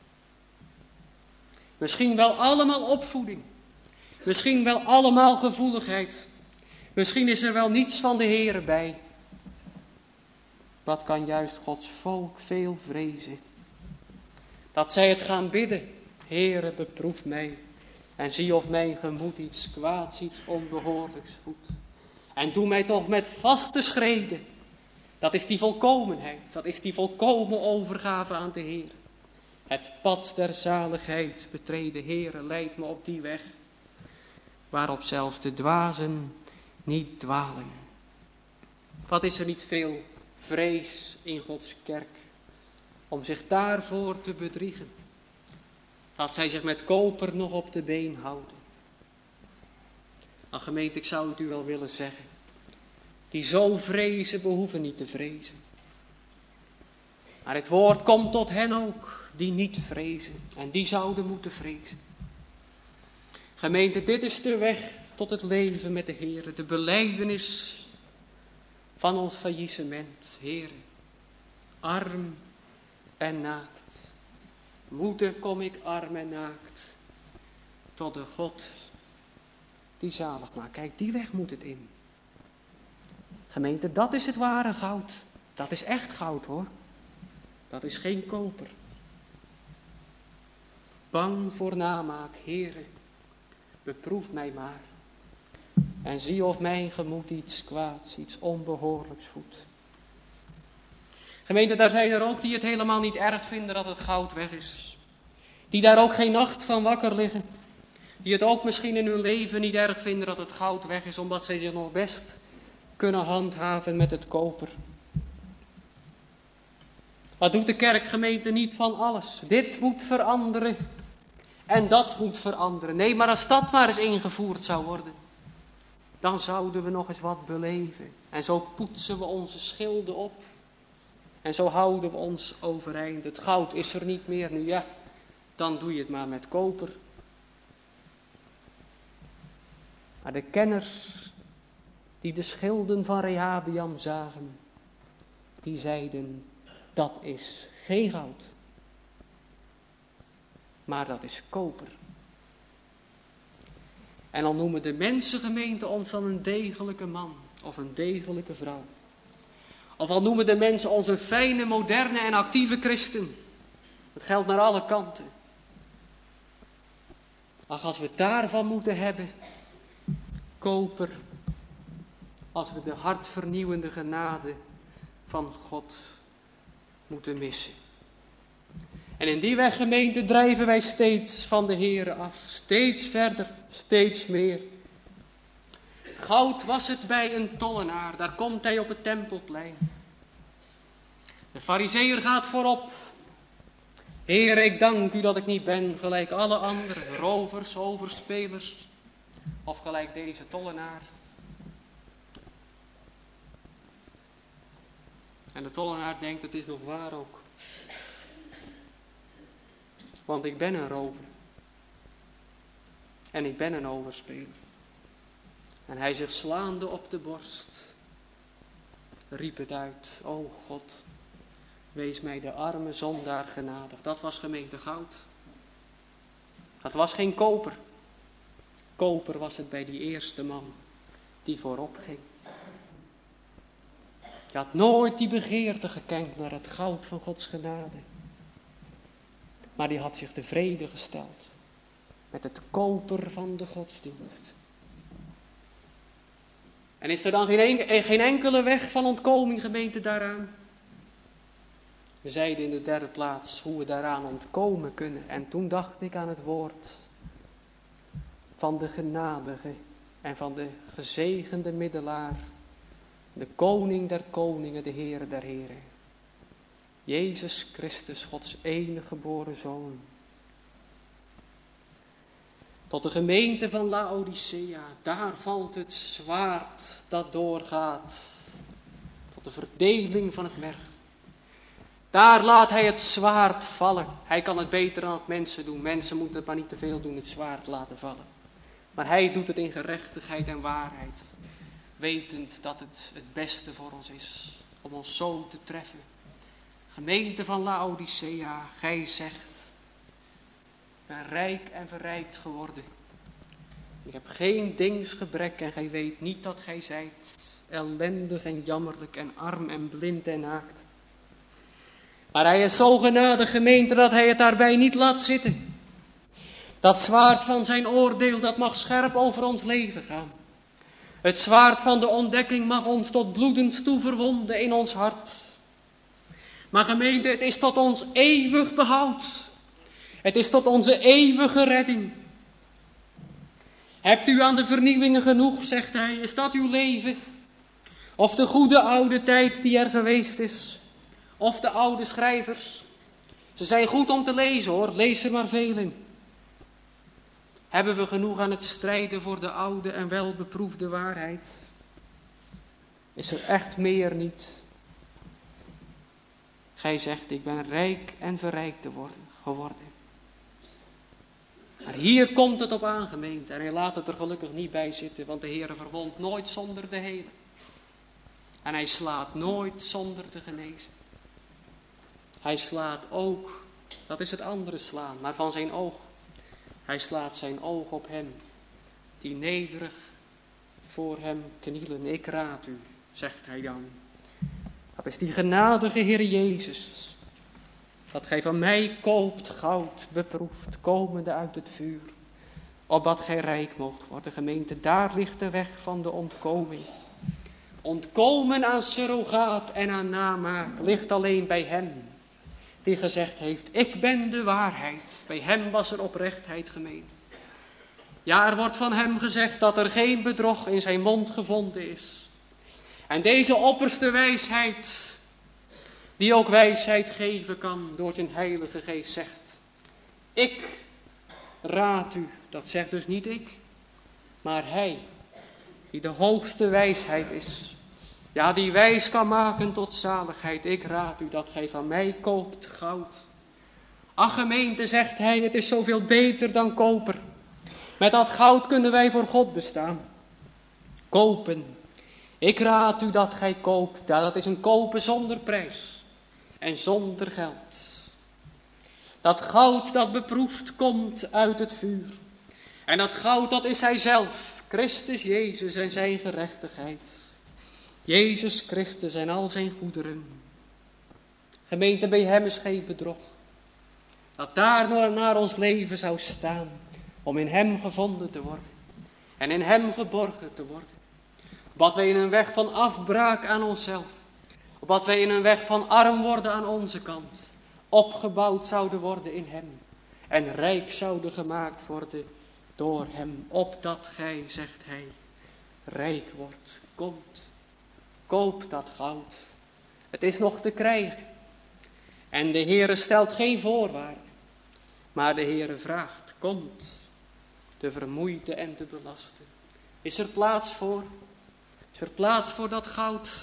Misschien wel allemaal opvoeding. Misschien wel allemaal gevoeligheid. Misschien is er wel niets van de Heere bij. Wat kan juist Gods volk veel vrezen? Dat zij het gaan bidden. Heere, beproef mij. En zie of mijn gemoed iets kwaads, iets onbehoorlijks voedt. En doe mij toch met vaste schreden. Dat is die volkomenheid. Dat is die volkomen overgave aan de Heer. Het pad der zaligheid betreden, Heere, leid me op die weg. Waarop zelfs de dwazen niet dwalen. Wat is er niet veel vrees in Gods kerk om zich daarvoor te bedriegen. Dat zij zich met koper nog op de been houden. Maar gemeente, ik zou het u wel willen zeggen. Die zo vrezen behoeven niet te vrezen. Maar het woord komt tot hen ook die niet vrezen. En die zouden moeten vrezen. Gemeente, dit is de weg tot het leven met de Heer. De belijdenis van ons faillissement. Heer, arm en naakt. Moeder, kom ik arm en naakt. Tot de God die zalig maakt. Kijk, die weg moet het in. Gemeente, dat is het ware goud. Dat is echt goud, hoor. Dat is geen koper. Bang voor namaak, Heere, beproef mij maar. En zie of mijn gemoed iets kwaads, iets onbehoorlijks voedt. Gemeente, daar zijn er ook die het helemaal niet erg vinden dat het goud weg is. Die daar ook geen nacht van wakker liggen. Die het ook misschien in hun leven niet erg vinden dat het goud weg is, omdat zij zich nog best kunnen handhaven met het koper. Wat doet de kerkgemeente niet van alles? Dit moet veranderen en dat moet veranderen. Nee, maar als dat maar eens ingevoerd zou worden, dan zouden we nog eens wat beleven. En zo poetsen we onze schilden op. En zo houden we ons overeind. Het goud is er niet meer nu, ja, dan doe je het maar met koper. Maar de kenners die de schilden van Rehabeam zagen, die zeiden, dat is geen goud, maar dat is koper. En dan noemen de mensengemeente ons dan een degelijke man of een degelijke vrouw. Of al noemen de mensen ons een fijne, moderne en actieve christen. Dat geldt naar alle kanten. Ach, als we het daarvan moeten hebben, koper, als we de hartvernieuwende genade van God moeten missen. En in die weg, gemeente, drijven wij steeds van de Here af. Steeds verder, steeds meer. Goud was het bij een tollenaar, daar komt hij op het tempelplein. De farizeeër gaat voorop. Heer, ik dank u dat ik niet ben gelijk alle anderen, rovers, overspelers, of gelijk deze tollenaar. En de tollenaar denkt, het is nog waar ook. Want ik ben een rover. En ik ben een overspeler. En hij zich slaande op de borst riep het uit. O God, wees mij de arme zondaar genadig. Dat was gemeente goud. Dat was geen koper. Koper was het bij die eerste man die voorop ging. Hij had nooit die begeerte gekend naar het goud van Gods genade. Maar die had zich tevreden gesteld met het koper van de godsdienst. En is er dan geen, geen enkele weg van ontkoming, gemeente, daaraan? We zeiden in de derde plaats hoe we daaraan ontkomen kunnen. En toen dacht ik aan het woord van de genadige en van de gezegende middelaar. De koning der koningen, de Heere der heren. Jezus Christus, Gods enige geboren Zoon. Tot de gemeente van Laodicea, daar valt het zwaard dat doorgaat. Tot de verdeling van het merg. Daar laat hij het zwaard vallen. Hij kan het beter dan het mensen doen. Mensen moeten het maar niet te veel doen, het zwaard laten vallen. Maar hij doet het in gerechtigheid en waarheid. Wetend dat het het beste voor ons is om ons zo te treffen. Gemeente van Laodicea, gij zegt, ik ben rijk en verrijkt geworden. Ik heb geen dingsgebrek en gij weet niet dat gij zijt ellendig en jammerlijk en arm en blind en naakt. Maar hij is zo genadig, gemeente, dat hij het daarbij niet laat zitten. Dat zwaard van zijn oordeel, dat mag scherp over ons leven gaan. Het zwaard van de ontdekking mag ons tot bloedens toe verwonden in ons hart. Maar gemeente, het is tot ons eeuwig behoud. Het is tot onze eeuwige redding. Hebt u aan de vernieuwingen genoeg, zegt hij, is dat uw leven? Of de goede oude tijd die er geweest is? Of de oude schrijvers? Ze zijn goed om te lezen hoor, lees er maar veel in. Hebben we genoeg aan het strijden voor de oude en welbeproefde waarheid? Is er echt meer niet? Gij zegt, ik ben rijk en verrijkt geworden. Maar hier komt het op aan, gemeente. En hij laat het er gelukkig niet bij zitten, want de Heere verwondt nooit zonder de hele. En hij slaat nooit zonder te genezen. Hij slaat ook, dat is het andere slaan, maar van zijn oog. Hij slaat zijn oog op hem, die nederig voor hem knielen. Ik raad u, zegt hij dan. Dat is die genadige Heer Jezus. Dat gij van mij koopt goud beproefd, komende uit het vuur. Opdat gij rijk moogt worden. Gemeente, daar ligt de weg van de ontkoming. Ontkomen aan surrogaat en aan namaak ligt alleen bij hem. Die gezegd heeft, ik ben de waarheid. Bij hem was er oprechtheid, gemeente. Ja, er wordt van hem gezegd dat er geen bedrog in zijn mond gevonden is. En deze opperste wijsheid, die ook wijsheid geven kan door zijn heilige geest, zegt: ik raad u, dat zegt dus niet ik, maar hij, die de hoogste wijsheid is. Ja, die wijs kan maken tot zaligheid. Ik raad u dat gij van mij koopt goud. Ach gemeente, zegt hij, het is zoveel beter dan koper. Met dat goud kunnen wij voor God bestaan. Kopen. Ik raad u dat gij koopt. Ja, dat is een kopen zonder prijs. En zonder geld. Dat goud dat beproefd komt uit het vuur. En dat goud dat is hij zelf. Christus Jezus en zijn gerechtigheid. Jezus Christus en al zijn goederen. Gemeente, bij hem is geen bedrog. Dat daar naar ons leven zou staan. Om in hem gevonden te worden. En in hem geborgen te worden. Wat wij in een weg van afbraak aan onszelf. Wat wij in een weg van arm worden aan onze kant. Opgebouwd zouden worden in hem. En rijk zouden gemaakt worden door hem. Opdat gij, zegt hij, rijk wordt. Komt. Koop dat goud. Het is nog te krijgen. En de Heere stelt geen voorwaarden. Maar de Heere vraagt, komt. De vermoeide en de belaste. Is er plaats voor? Is er plaats voor dat goud?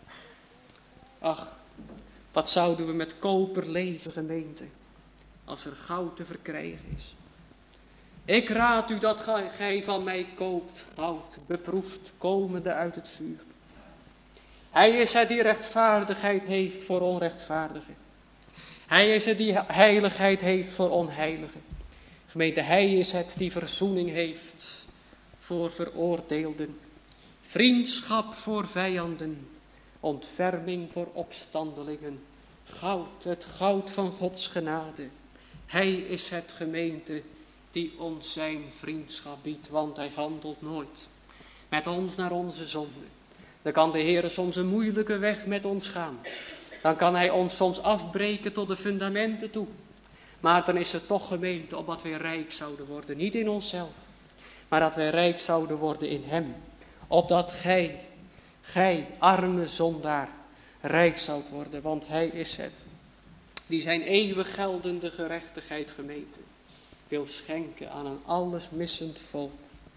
Ach, wat zouden we met koper leven, gemeente, als er goud te verkrijgen is. Ik raad u dat gij van mij koopt goud, beproefd, komende uit het vuur. Hij is het die rechtvaardigheid heeft voor onrechtvaardigen. Hij is het die heiligheid heeft voor onheiligen. Gemeente, hij is het die verzoening heeft voor veroordeelden. Vriendschap voor vijanden. Ontferming voor opstandelingen. Goud, het goud van Gods genade. Hij is het, gemeente, die ons zijn vriendschap biedt. Want hij handelt nooit met ons naar onze zonde. Dan kan de Heer soms een moeilijke weg met ons gaan. Dan kan hij ons soms afbreken tot de fundamenten toe. Maar dan is het toch, gemeente, opdat wij rijk zouden worden. Niet in onszelf, maar dat wij rijk zouden worden in hem. Opdat gij, gij arme zondaar, rijk zoudt worden. Want hij is het die zijn eeuwig geldende gerechtigheid, gemeente, wil schenken aan een alles missend volk.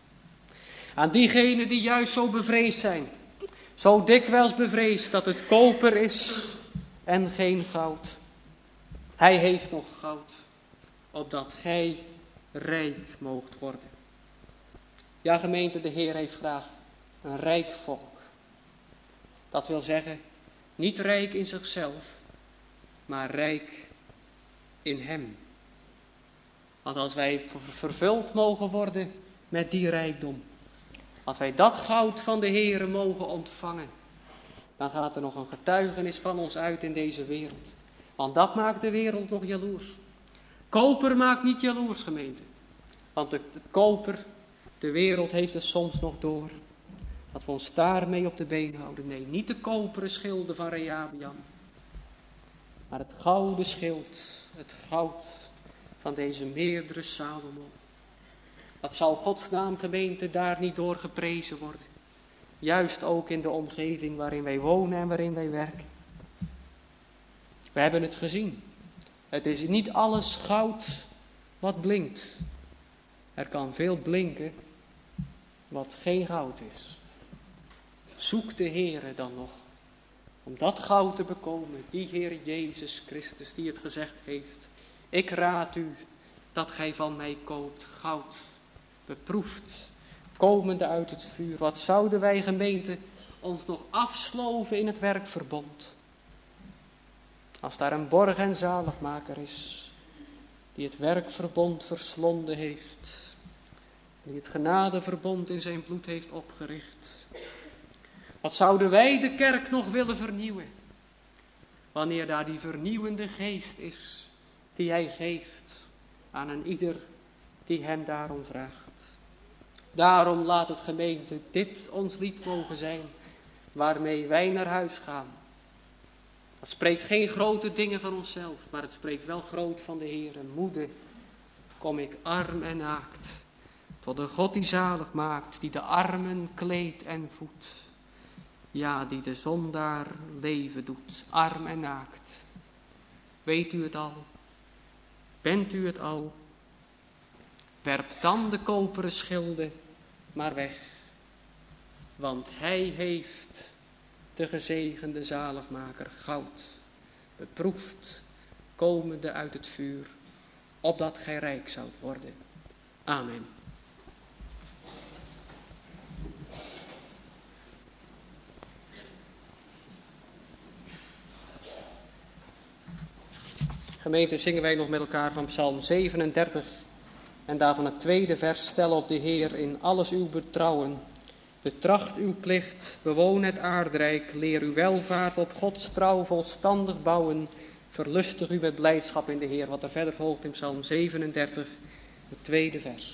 Aan diegenen die juist zo bevreesd zijn. Zo dikwijls bevreesd dat het koper is en geen goud. Hij heeft nog goud, opdat gij rijk moogt worden. Ja, gemeente, de Heer heeft graag een rijk volk. Dat wil zeggen, niet rijk in zichzelf, maar rijk in hem. Want als wij vervuld mogen worden met die rijkdom, als wij dat goud van de Heere mogen ontvangen, dan gaat er nog een getuigenis van ons uit in deze wereld. Want dat maakt de wereld nog jaloers. Koper maakt niet jaloers, gemeente. Want de, de koper, de wereld heeft het soms nog door. Dat we ons daarmee op de been houden. Nee, niet de koperen schilden van Rehabeam. Maar het gouden schild, het goud van deze meerdere Salomo. Wat zal Gods naam, gemeente, daar niet door geprezen worden. Juist ook in de omgeving waarin wij wonen en waarin wij werken. We hebben het gezien. Het is niet alles goud wat blinkt. Er kan veel blinken wat geen goud is. Zoek de Heere dan nog. Om dat goud te bekomen. Die Heer Jezus Christus die het gezegd heeft. Ik raad u dat gij van mij koopt goud. Beproefd. Komende uit het vuur. Wat zouden wij, gemeente, ons nog afsloven in het werkverbond. Als daar een borg en zaligmaker is. Die het werkverbond verslonden heeft. Die het genadeverbond in zijn bloed heeft opgericht. Wat zouden wij de kerk nog willen vernieuwen. Wanneer daar die vernieuwende geest is. Die hij geeft aan een ieder die hem daarom vraagt. Daarom laat het, gemeente, dit ons lied mogen zijn. Waarmee wij naar huis gaan. Het spreekt geen grote dingen van onszelf. Maar het spreekt wel groot van de Heer. Moede, kom ik arm en naakt. Tot de God die zalig maakt, die de armen kleedt en voedt. Ja, die de zondaar leven doet, arm en naakt. Weet u het al? Bent u het al? Werp dan de koperen schilden maar weg. Want hij heeft, de gezegende zaligmaker, goud, beproefd, komende uit het vuur, opdat gij rijk zoudt worden. Amen. Gemeente, zingen wij nog met elkaar van Psalm zevenendertig en daarvan het tweede vers: stel op de Heer in alles uw betrouwen. Betracht uw plicht, bewoon het aardrijk, leer uw welvaart op Gods trouw volstandig bouwen. Verlustig u met blijdschap in de Heer. Wat er verder volgt in Psalm zevenendertig, het tweede vers.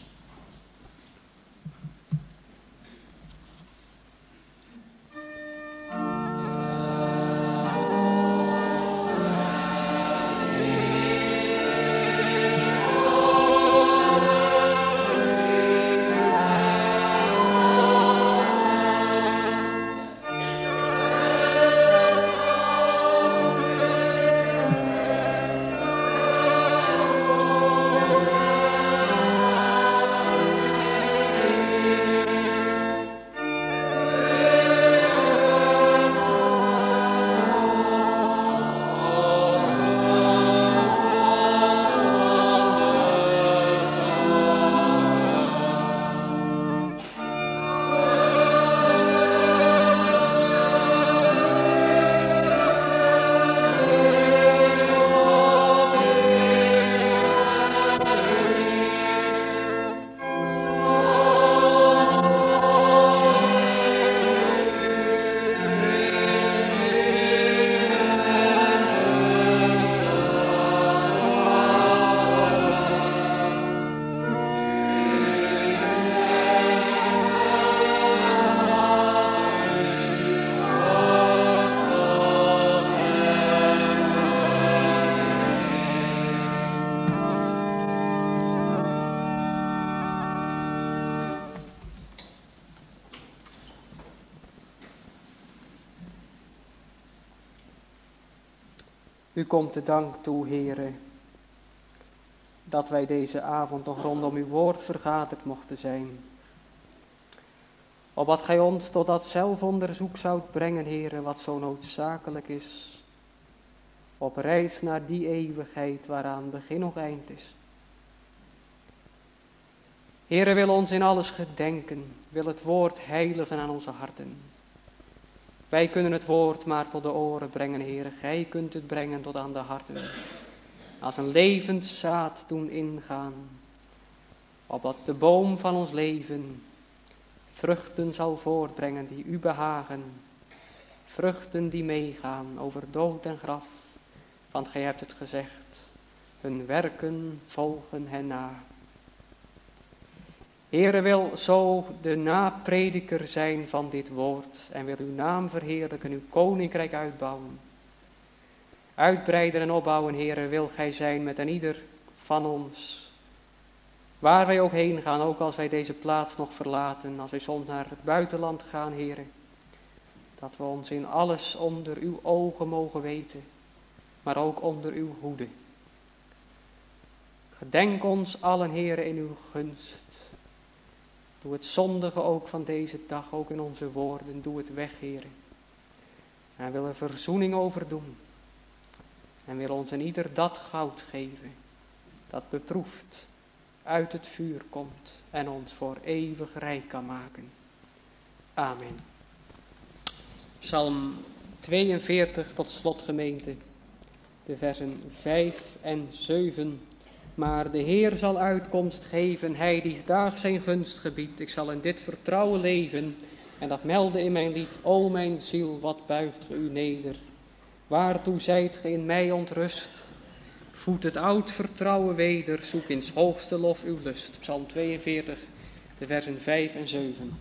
U komt de dank toe, Heere, dat wij deze avond nog rondom uw woord vergaderd mochten zijn. Opdat gij ons tot dat zelfonderzoek zoudt brengen, Heere, wat zo noodzakelijk is. Op reis naar die eeuwigheid waaraan begin nog eind is. Heere, wil ons in alles gedenken, wil het woord heiligen aan onze harten. Wij kunnen het woord maar tot de oren brengen, Heere. Gij kunt het brengen tot aan de harten. Als een levend zaad doen ingaan. Opdat de boom van ons leven vruchten zal voortbrengen die u behagen. Vruchten die meegaan over dood en graf. Want gij hebt het gezegd. Hun werken volgen hen na. Heere, wil zo de naprediker zijn van dit woord en wil uw naam verheerlijken, uw koninkrijk uitbouwen. Uitbreiden en opbouwen, Heere, wil gij zijn met een ieder van ons. Waar wij ook heen gaan, ook als wij deze plaats nog verlaten, als wij soms naar het buitenland gaan, Heere. Dat we ons in alles onder uw ogen mogen weten, maar ook onder uw hoede. Gedenk ons allen, Heere, in uw gunst. Doe het zondige ook van deze dag, ook in onze woorden. Doe het weg, Heere. En wil er verzoening over doen. En wil ons in ieder dat goud geven, dat beproefd uit het vuur komt en ons voor eeuwig rijk kan maken. Amen. Psalm tweeënveertig tot slot, gemeente. De versen vijf en zeven. Maar de Heer zal uitkomst geven, hij die daags zijn gunst gebiedt. Ik zal in dit vertrouwen leven en dat melde in mijn lied. O mijn ziel, wat buigt ge u neder. Waartoe zijt ge in mij ontrust? Voed het oud vertrouwen weder, zoek in 's hoogste lof uw lust. Psalm tweeënveertig, de versen vijf en zeven.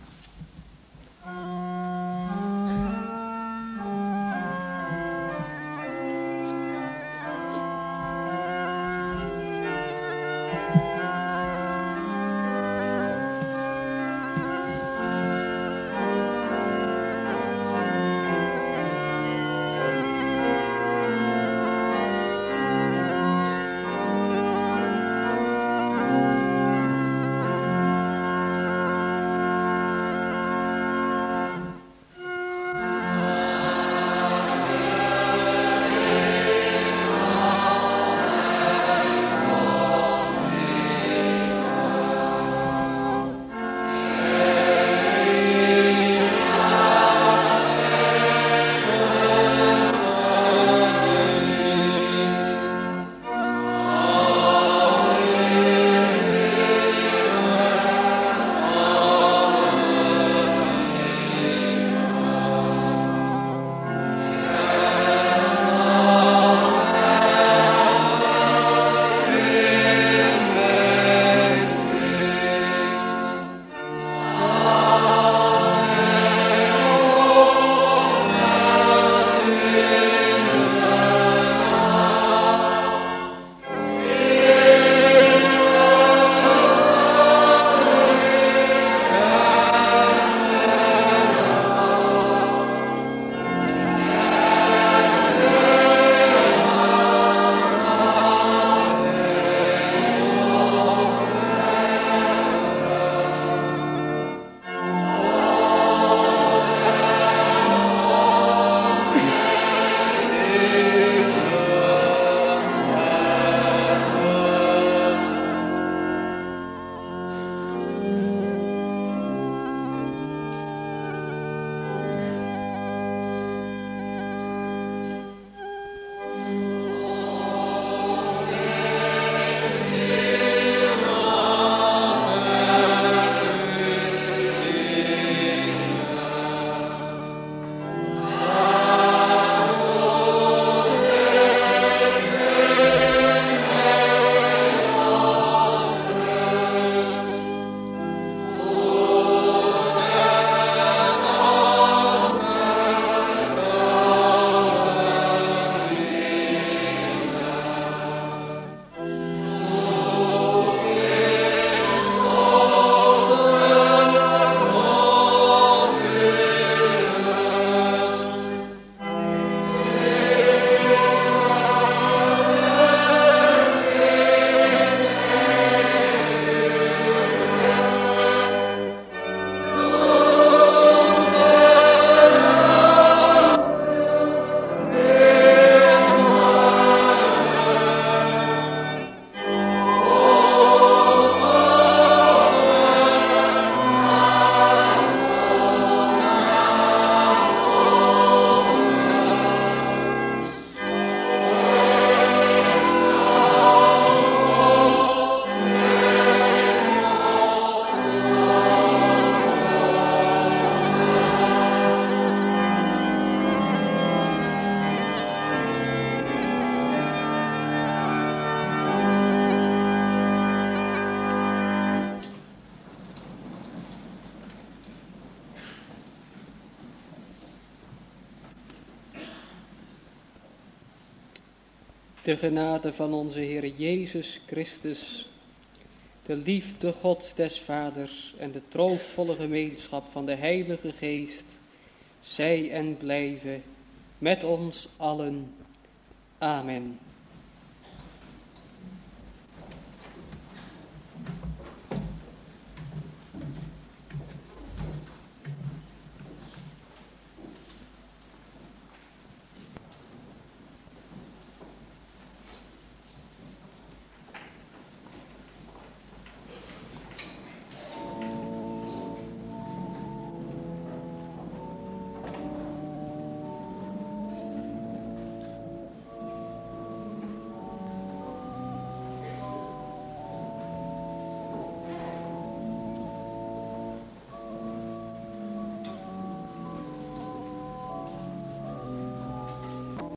De genade van onze Heer Jezus Christus, de liefde Gods des Vaders en de troostvolle gemeenschap van de Heilige Geest, zij en blijven met ons allen. Amen.